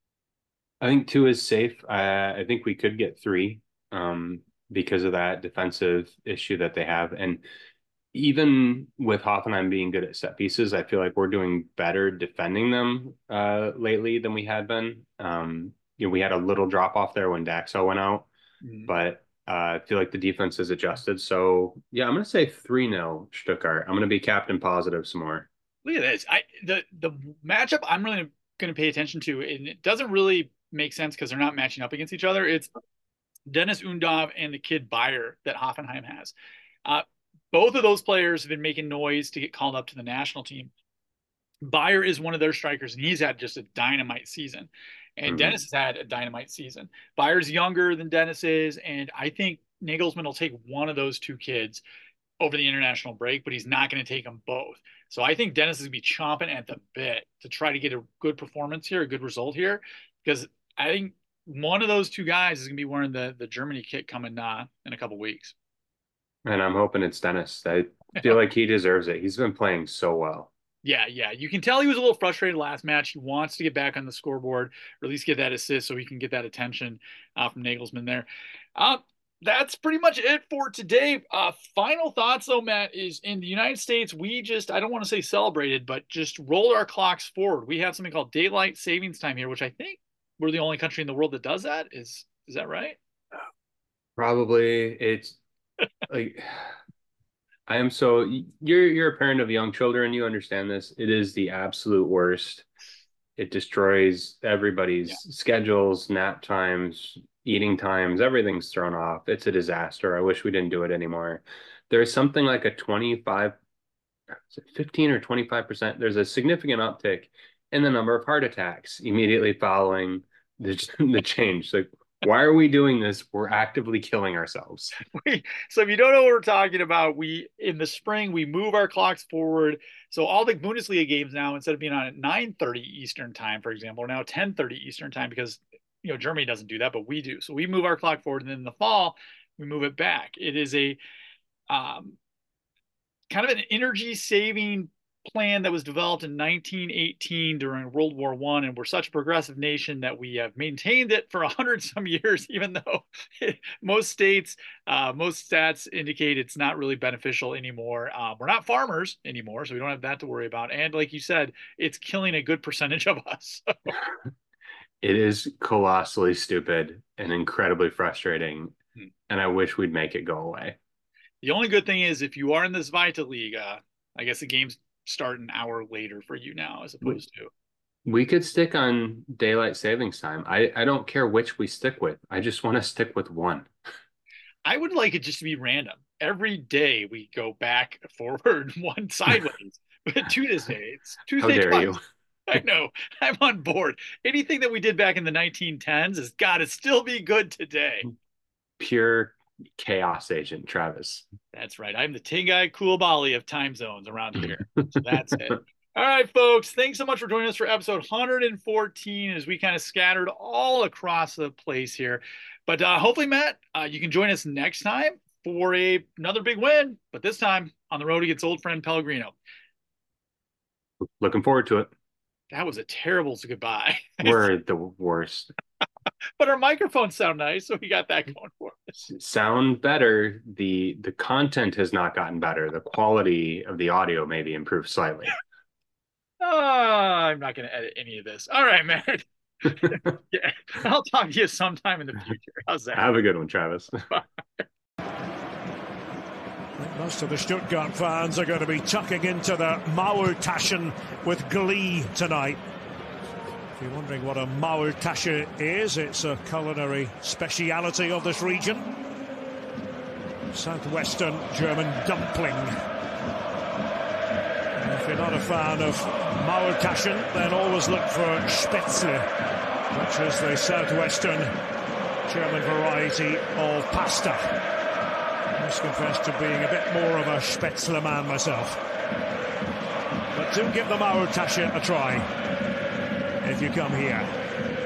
I think two is safe. I, I think we could get three um, because of that defensive issue that they have. And even with Hoffenheim being good at set pieces, I feel like we're doing better defending them uh, lately than we had been. Um, you know, we had a little drop off there when Daxo went out, Mm. but uh, I feel like the defense has adjusted. So yeah, I'm going to say three nil Stuttgart. I'm going to be captain positive some more. Look at this. I the the matchup I'm really going to pay attention to, and it doesn't really make sense because they're not matching up against each other. It's Dennis Undav and the kid Bayer that Hoffenheim has. Uh, both of those players have been making noise to get called up to the national team. Bayer is one of their strikers, and he's had just a dynamite season. And Mhm. Dennis has had a dynamite season. Bayer's younger than Dennis is, and I think Nagelsmann will take one of those two kids over the international break, but he's not going to take them both. So I think Dennis is going to be chomping at the bit to try to get a good performance here, a good result here, because I think one of those two guys is going to be wearing the the Germany kit coming uh, in a couple weeks. And I'm hoping it's Dennis. I feel like he deserves it. He's been playing so well. Yeah, yeah. You can tell he was a little frustrated last match. He wants to get back on the scoreboard, or at least get that assist so he can get that attention uh, from Nagelsmann there. Uh, that's pretty much it for today. Uh, final thoughts, though, Matt, is in the United States, we just, I don't want to say celebrated, but just rolled our clocks forward. We have something called daylight savings time here, which I think we're the only country in the world that does that. Is is that right? Probably it's like I am so you're you're a parent of young children, you understand this. It is the absolute worst. It destroys everybody's Yeah. schedules, nap times, eating times, everything's thrown off. It's a disaster. I wish we didn't do it anymore. There's something like a twenty-five, fifteen or twenty-five percent. There's a significant uptick in the number of heart attacks immediately following the, the change. Like, why are we doing this? We're actively killing ourselves. So if you don't know what we're talking about, we in the spring we move our clocks forward. So all the Bundesliga games now, instead of being on at nine thirty Eastern time, for example, are now ten thirty Eastern time because you know Germany doesn't do that, but we do. So we move our clock forward, and then in the fall we move it back. It is a um, kind of an energy saving plan that was developed in nineteen eighteen during World War One, and we're such a progressive nation that we have maintained it for a hundred some years, even though most states, uh, most stats indicate it's not really beneficial anymore. Uh, we're not farmers anymore, so we don't have that to worry about. And like you said, it's killing a good percentage of us. It is colossally stupid and incredibly frustrating, Hmm. and I wish we'd make it go away. The only good thing is if you are in this Vita Liga, I guess the games start an hour later for you now as opposed to. We could stick on daylight savings time. I, I don't care which we stick with. I just want to stick with one. I would like it just to be random. Every day we go back, forward, one sideways. But Tuesday, it's How Tuesday dare twice. you? I know. I'm on board. Anything that we did back in the nineteen tens has got to still be good today. Pure chaos agent, Travis. That's right. I'm the Tingai Koulibaly of time zones around here. So that's it. All right, folks. Thanks so much for joining us for episode one hundred fourteen as we kind of scattered all across the place here. But uh, hopefully, Matt, uh, you can join us next time for a, another big win, but this time on the road against old friend Pellegrino. Looking forward to it. That was a terrible goodbye. We're the worst. But our microphones sound nice, so we got that going for us. Sound better. The the content has not gotten better. The quality of the audio maybe improved slightly. Oh, I'm not going to edit any of this. All right, man. Yeah, I'll talk to you sometime in the future. How's that? Have a good one, Travis. Most of the Stuttgart fans are going to be tucking into the Maultaschen with glee tonight. If you're wondering what a Maultasche is, it's a culinary speciality of this region. Southwestern German dumpling. And if you're not a fan of Maultaschen, then always look for Spätzle, which is the southwestern German variety of pasta. I must confess to being a bit more of a Spätzle man myself. But do give the Maultaschen a try if you come here.